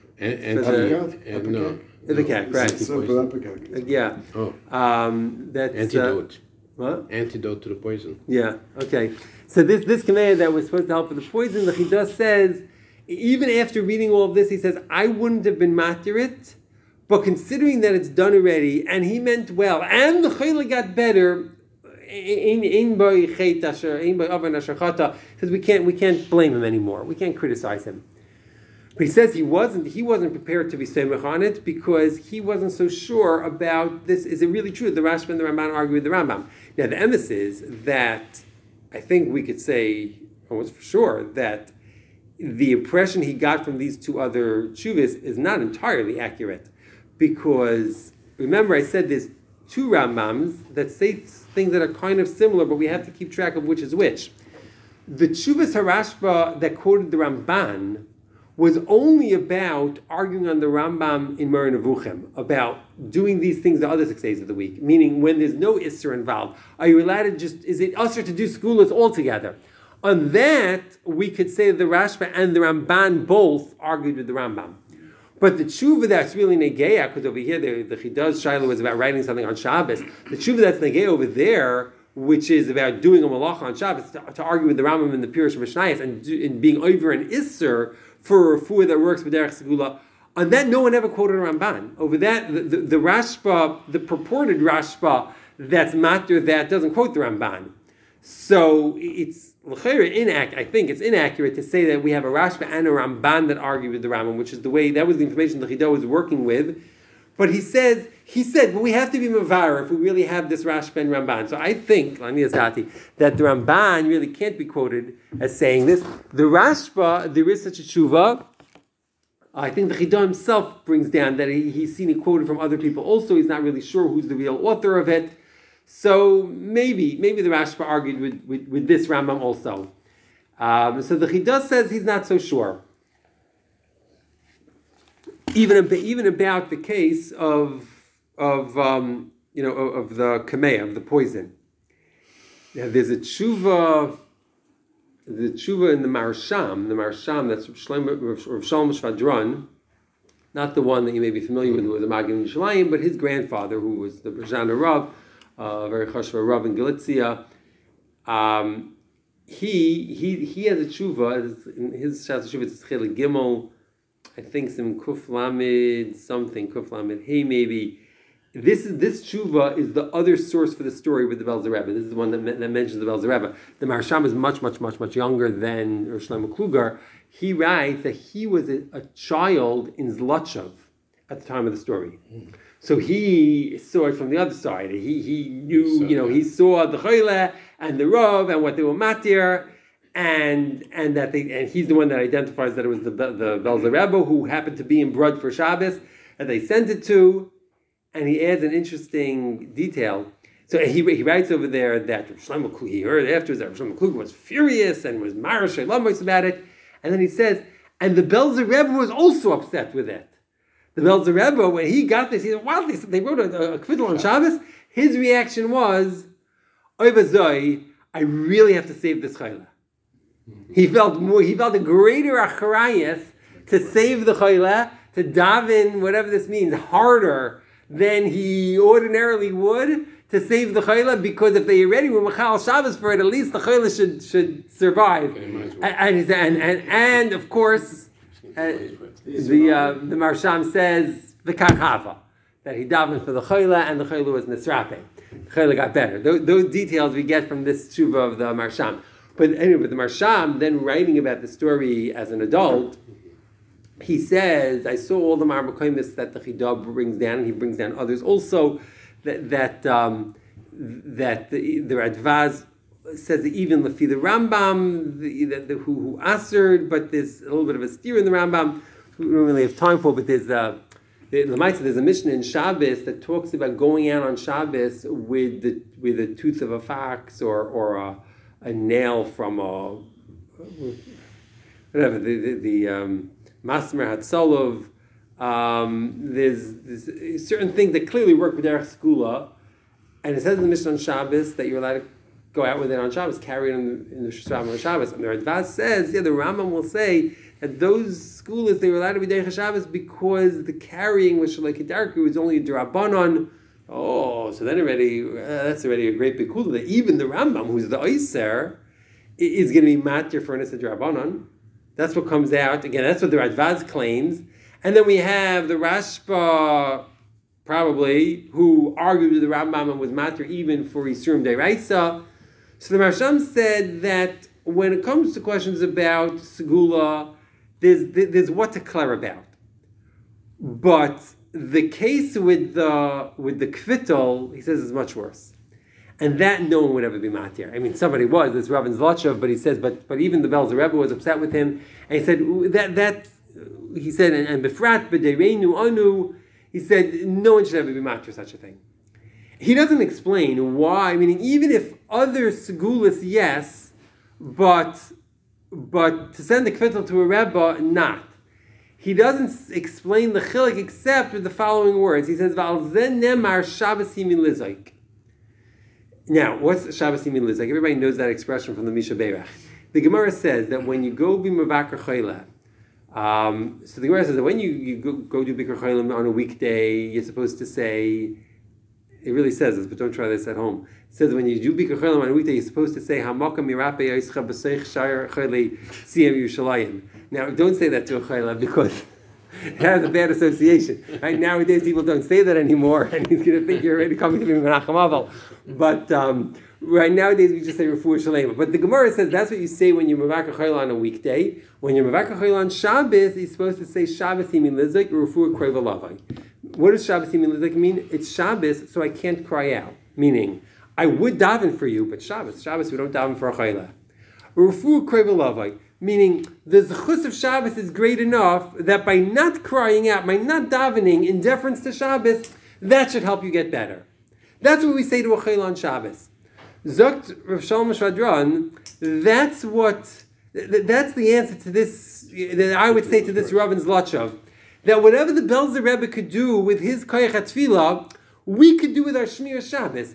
Ipecac, right. Yeah. That's... Antidote. What? Antidote to the poison. Yeah, okay. So this kameya that was supposed to help with the poison, the Chida says, even after reading all of this, he says, I wouldn't have been matir it, but considering that it's done already, and he meant well, and the chayla got better, says we can't blame him anymore. We can't criticize him. But he says he wasn't prepared to be semech on it because he wasn't so sure about this. Is it really true that the Rashba and the Ramban argue with the Rambam? Now the emes is that I think we could say almost for sure that the impression he got from these two other tshuvas is not entirely accurate, because remember I said there's two Rambams that say things that are kind of similar, but we have to keep track of which is which. The tshuvas Harashba that quoted the Ramban was only about arguing on the Rambam in Moreh Nevuchim, about doing these things the other 6 days of the week, meaning when there's no Isser involved. Are you allowed to is it usher to do skulas altogether? On that, we could say the Rashba and the Ramban both argued with the Rambam. But the tshuva that's really negeya, because over here the Chidaz Shaila was about writing something on Shabbos, the tshuva that's negeya over there, which is about doing a malacha on Shabbos, to argue with the Rambam and the Pirush Mishnayos and being over an Isser for a refuah that works with Derech Segula. On that, no one ever quoted a Ramban. Over that, the Rashba, the purported Rashba that's matter that doesn't quote the Ramban. So it's I think it's inaccurate to say that we have a Rashba and a Ramban that argue with the Rambam, which is that was the information the Chida was working with. But he said, well, we have to be Mavar if we really have this Rashba and Ramban. So I think, that the Ramban really can't be quoted as saying this. The Rashba, there is such a tshuva. I think the Chida himself brings down that he's seen it quoted from other people also. He's not really sure who's the real author of it. So maybe the Rashba argued with this Rambam also. So the Chida says he's not so sure. Even about the case of the kameh, of the poison. Now there's a tshuva in the Marsham that's Rav Shalom Shvadron, not the one that you may be familiar with, who was a Magen Yerushalayim, but his grandfather, who was the Brajana Rav, very chashuv Rav in Galicia. He has a tshuva. In his Shas tshuva, it's Chilek Gimel. I think some Kuf Lamed something, Kuf Lamed Hey maybe. This tshuva is the other source for the story with the Belzer Rebbe. This is the one that mentions the Belzer Rebbe. The Marsham is much younger than Rosh Shlomo Kluger. He writes that he was a child in Zlotchov at the time of the story. So he saw it from the other side. He knew, he saw the Choyle and the Rav and what they were matir, and he's the one that identifies that it was the Belzer Rebbe who happened to be in Brod for Shabbos, and they sent it to, and he adds an interesting detail. So he writes over there that he heard afterwards that Shlomo Kluger was furious and was Marash Lamos about it, and then he says, and the Belzer Rebbe was also upset with it. The Belzer Rebbe, when he got this, he said, wow, they wrote a kvittel on Shabbos. His reaction was, Oy v'zoi, I really have to save this chayla. He felt a greater acharayas to save the chayla, to daven, whatever this means, harder than he ordinarily would to save the chayla, because if they already were machal Shabbos for it, at least the chayla should survive. And of course, the Marsham says the Kachava, that he davened for the Chayla and the Chayla was Nisrape. The Chayla got better. Those details we get from this tshuva of the Marsham. But anyway, the Marsham, then writing about the story as an adult, he says, I saw all the Marmakoimis that the Chida brings down, and he brings down others also, that the Radvaz says that even Lefi the Rambam, who answered, but there's a little bit of a steer in the Rambam, we don't really have time for, but there's a Mishnah in Shabbos that talks about going out on Shabbos with a tooth of a fox or a nail from a whatever the Masmer Hatsolov. There's certain things that clearly work with Derech Segula, and it says in the Mishnah on Shabbos that you're allowed to go out with it on Shabbos, carry it in the Shusram on Shabbos. And the Radvaz says, the Rambam will say that those schools, they were allowed to be Derech Shabbos because the carrying with Shalei Kedarku is only a Derabanan. Oh, so then that's already a great big kula that even the Rambam, who's the Oyser, is going to be matir for an Issa Derabanan. That's what comes out. Again, that's what the Radvaz claims. And then we have the Rashba, probably, who argued with the Rambam and was matir even for Yisurim Deiraisa. So the Marsham said that when it comes to questions about Segula there's what to declare about. But the case with the kvittel, he says, is much worse. And that no one would ever be matir. I mean, somebody was, this Rabban Zlotchev, but he says, but even the Belzer Rebbe was upset with him, and he said he said, and befrat b'dereinu anu, he said, no one should ever be matir such a thing. He doesn't explain why, meaning even if other segulas, yes, but to send the kvittel to a Rebbe, not. He doesn't explain the chilik except with the following words. He says, "V'al zen nemar Shabbos himin lizoik." Now, what's Shabbos himin lizoik? Everybody knows that expression from the Misha Beirach. The Gemara says that when you go be mavakar chayla, so the Gemara says that when you go do bikkur chayla on a weekday, you're supposed to say. It really says this, but don't try this at home. It says when you do bikkur chayla on a weekday, you're supposed to say Hamakam mirape yischa b'seich shayar chayle siyam Yerushalayim. Now, don't say that to a chayla because it has a bad association. Right? Nowadays, people don't say that anymore, and he's going to think you're already coming to be Menachem Aval. But right nowadays, we just say Refuah Shalema. But the Gemara says that's what you say when you're Mavakar Chayla on a weekday. When you're Mavakar Chayla on Shabbos, you're supposed to say Shabbos Himin Lizik or Refuah Kreva Lavai. What does Shabbos Himin Lizik mean? It's Shabbos, so I can't cry out. Meaning, I would daven for you, but Shabbos we don't daven for a Chayla. Refuah Kreva Lavai. Meaning, the zechus of Shabbos is great enough that by not crying out, by not davening in deference to Shabbos, that should help you get better. That's what we say to a chayla on Shabbos. Zokt Rav Shalom Shvadran, that's the answer to this, that I would say to this Rabban Zlotchev, that whatever the Belzer Rebbe could do with his koyach hatfilah, we could do with our Shmir Shabbos.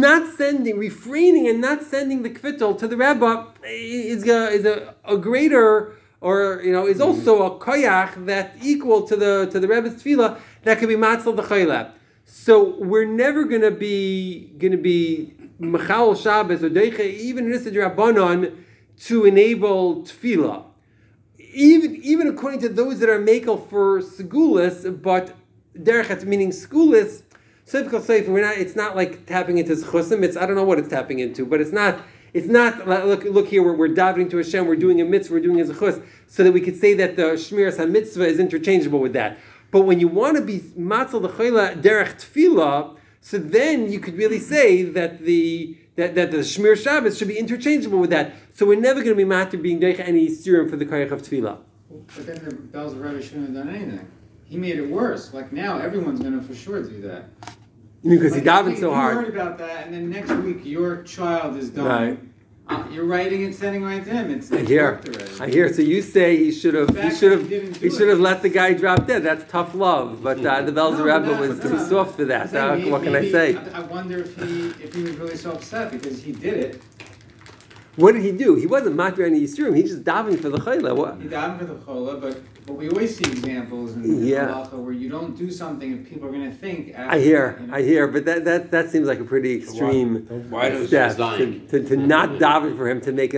Refraining and not sending the kvittel to the Rebbe is a greater, or is also a koyach that equal to the Rebbe's tefillah that can be matzal the chayla. So we're never going to be mechal Shabbos or deiche even in Issa Rabbanon to enable tefillah. Even according to those that are makel for segulis, but derech meaning segulis. It's not like tapping into zchusim. I don't know what it's tapping into, but it's not. Look here. We're davening to Hashem. We're doing a mitzvah. We're doing a zechus, so that we could say that the shmiras hamitzvah is interchangeable with that. But when you want to be matzal the chayla derech tefillah, so then you could really say that the shmir Shabbos should be interchangeable with that. So we're never going to be matter being derech any yisurim for the koyach of tefillah. But then the Belzer Rebbe shouldn't have done anything. He made it worse. Like now, everyone's going to for sure do that. Because he davened so hard. You heard about that, and then next week your child is done. Right. You're writing and sending right to him. It's I hear. So you say he should have let the guy drop dead. That's tough love. But the Belzer Rebbe was too soft for that. What can I say? I wonder if he was really so upset because he did it. What did he do? He wasn't matri any yisurim. He just davened for the chayla. What? He davened for the chayla, but we always see examples in halacha where you don't do something and people are going to think. After, I hear, but that seems like a pretty extreme step to not daven for him to make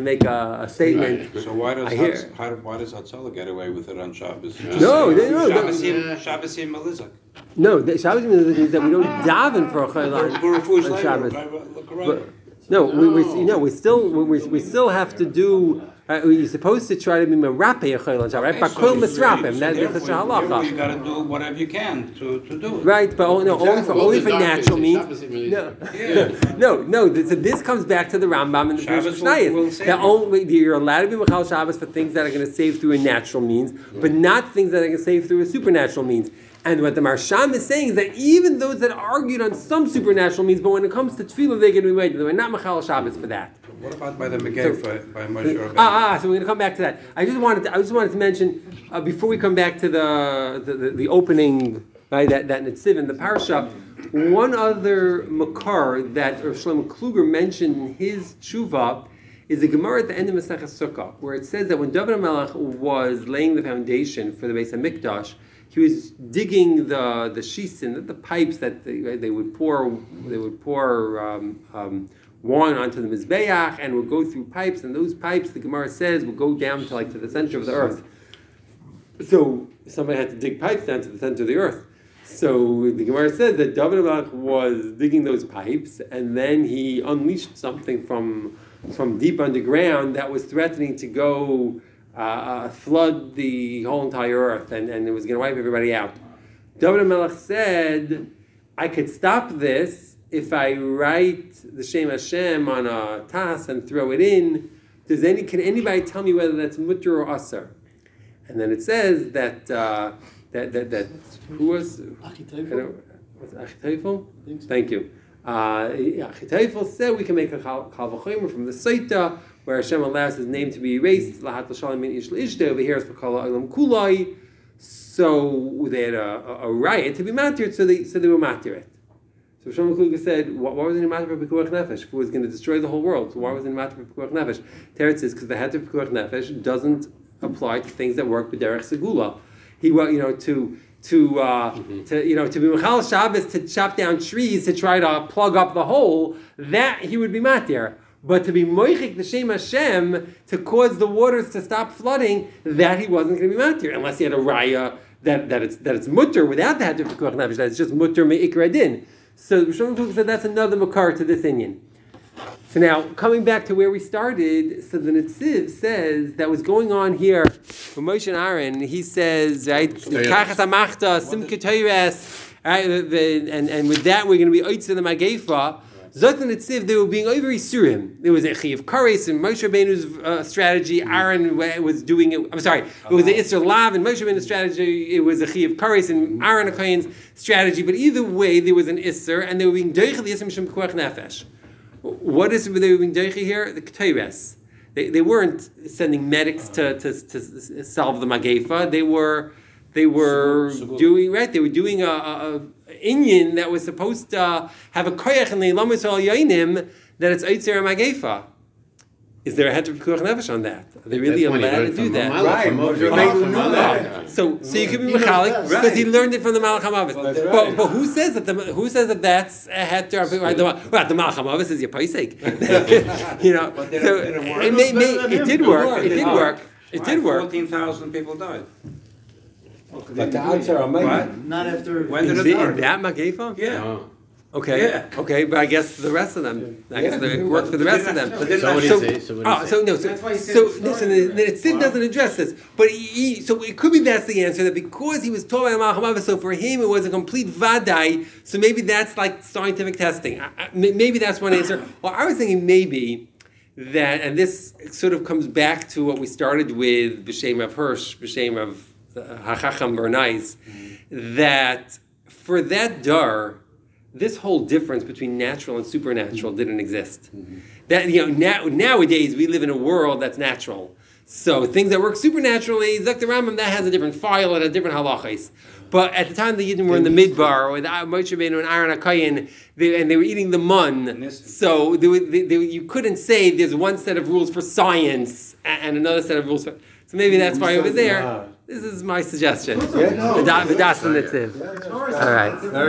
a statement. Right. So why does Hatzalah get away with it on Shabbos? No. Shabbos in Melizak. No, the Shabbos means that we don't daven for a chayla on Shabbos. We still have to do. You're supposed to try to be merape a chayla on Shabbos, right? Bakol misrapim. That's such a halacha. You got to do whatever you can to do it. Right, but only for natural means. No. So this comes back to the Rambam and the Mishnayos. That only you're allowed to be mechal Shabbos for things that are going to save through a natural means, but not things that are going to save through a supernatural means. And what the Marsham is saying is that even those that argued on some supernatural means, but when it comes to tefillah, they're going to be waiting. They're not mechal Shabbos for that. What about by the Megillah by Moshe Rabbeinu? So we're going to come back to that. I just wanted to mention before we come back to the opening, right, that Netziv, the parsha, one other makar that Rav Shlomo Kluger mentioned in his tshuva is the Gemara at the end of Masechah Sukkah, where it says that when David HaMelech was laying the foundation for the Beis HaMikdash, he was digging the shisin, the pipes that they would pour wine onto the mizbeach, and would go through pipes, and those pipes, the Gemara says, would go down to the center of the earth. So somebody had to dig pipes down to the center of the earth. So the Gemara says that David HaMelech was digging those pipes, and then he unleashed something from deep underground that was threatening to go flood the whole entire earth, and it was going to wipe everybody out. David HaMelech said, I could stop this if I write the Shem Hashem on a tas and throw it in. Can anybody tell me whether that's mutter or asar? And then it says that who was Achitophel? Thank you. Achitophel said we can make a kal v'chomer from the Saita, where Hashem allows his name to be erased. Lahat l'shalim min ish l'ishte. Over here it's for kol ha'olam kulai. So they had a riot to be matir, so they were matir it. So Shlomo Kluger said, why wasn't it matter for Pekuach Nefesh? If it was going to destroy the whole world, so why wasn't it matter for Pekuach Nefesh? Teretz is because the head of Pekuach Nefesh doesn't apply to things that work b'derech segula. He to be Michal Shabbos, to chop down trees to try to plug up the hole, that he would be matir. But to be moichik the Shem Hashem, to cause the waters to stop flooding, that he wasn't going to be matir, unless he had a raya that it's mutter without the head of Pekuach Nefesh. That it's just mutter me'ikra din. So Shlomo Kluger said that's another makar to this inyan. So now, coming back to where we started, so the Netziv says that was going on here for Moshe and Aaron. He says, right, Kachas Amachta, Simchat Torah, right, and with that we're going to be Oitz in the Magefa. Zot the Netziv, they were being over Yisurim. There was a Chiv Kares and Moshe Rabbeinu's strategy. Aaron was doing it. I'm sorry, it was the Isser Lav and Moshe Rabbeinu's strategy. It was a Chiv Kares and Aaron HaKohen's strategy. But either way, there was an Isser, and they were being Doichel the Isser Mishum Pekuach Nefesh. What is they were being Doichel here? The Ketores. They weren't sending medics to solve the Magefa. They were doing right. They were doing a inyan that was supposed to have a koyach in the Lamus Al Yoinim that it's Eitzer Magefa. Is there a head of Pekuach Nefesh on that? Are they really allowed to do that? Right. So you could be Mechalik because he learned it from the Malach HaMavis. But who says that that's a head to the Malach HaMavis is your paisek? But So it did work. It did work. 14,000 people died. But the answer are What? Not after. When did it in start? that Magefa? Yeah. Okay. Yeah. Okay, but I guess the rest of them. I guess it worked for the rest of them. But didn't So what do that- you say? That's why he said So it's listen, not- the Tzid doesn't address this, but so it could be that's the answer, that because he was told by Malach HaMavis, so for him it was a complete vadai. So maybe that's like scientific testing. Maybe that's one answer. Well, I was thinking maybe that, and this sort of comes back to what we started with B'Shem of Hirsch, B'Shem of Hachacham Bernais, that for that dar, this whole difference between natural and supernatural didn't exist. That nowadays we live in a world that's natural. So things that work supernaturally, Zakh the Rambam, that has a different file and a different halachas. But at the time the Yidden were in the Midbar with Moshe Rabbeinu and Aaron HaKohen, and they were eating the mun. So you couldn't say there's one set of rules for science and another set of rules for. So maybe that's why over there. This is my suggestion. Yeah, no. V'das and Netziv. All right.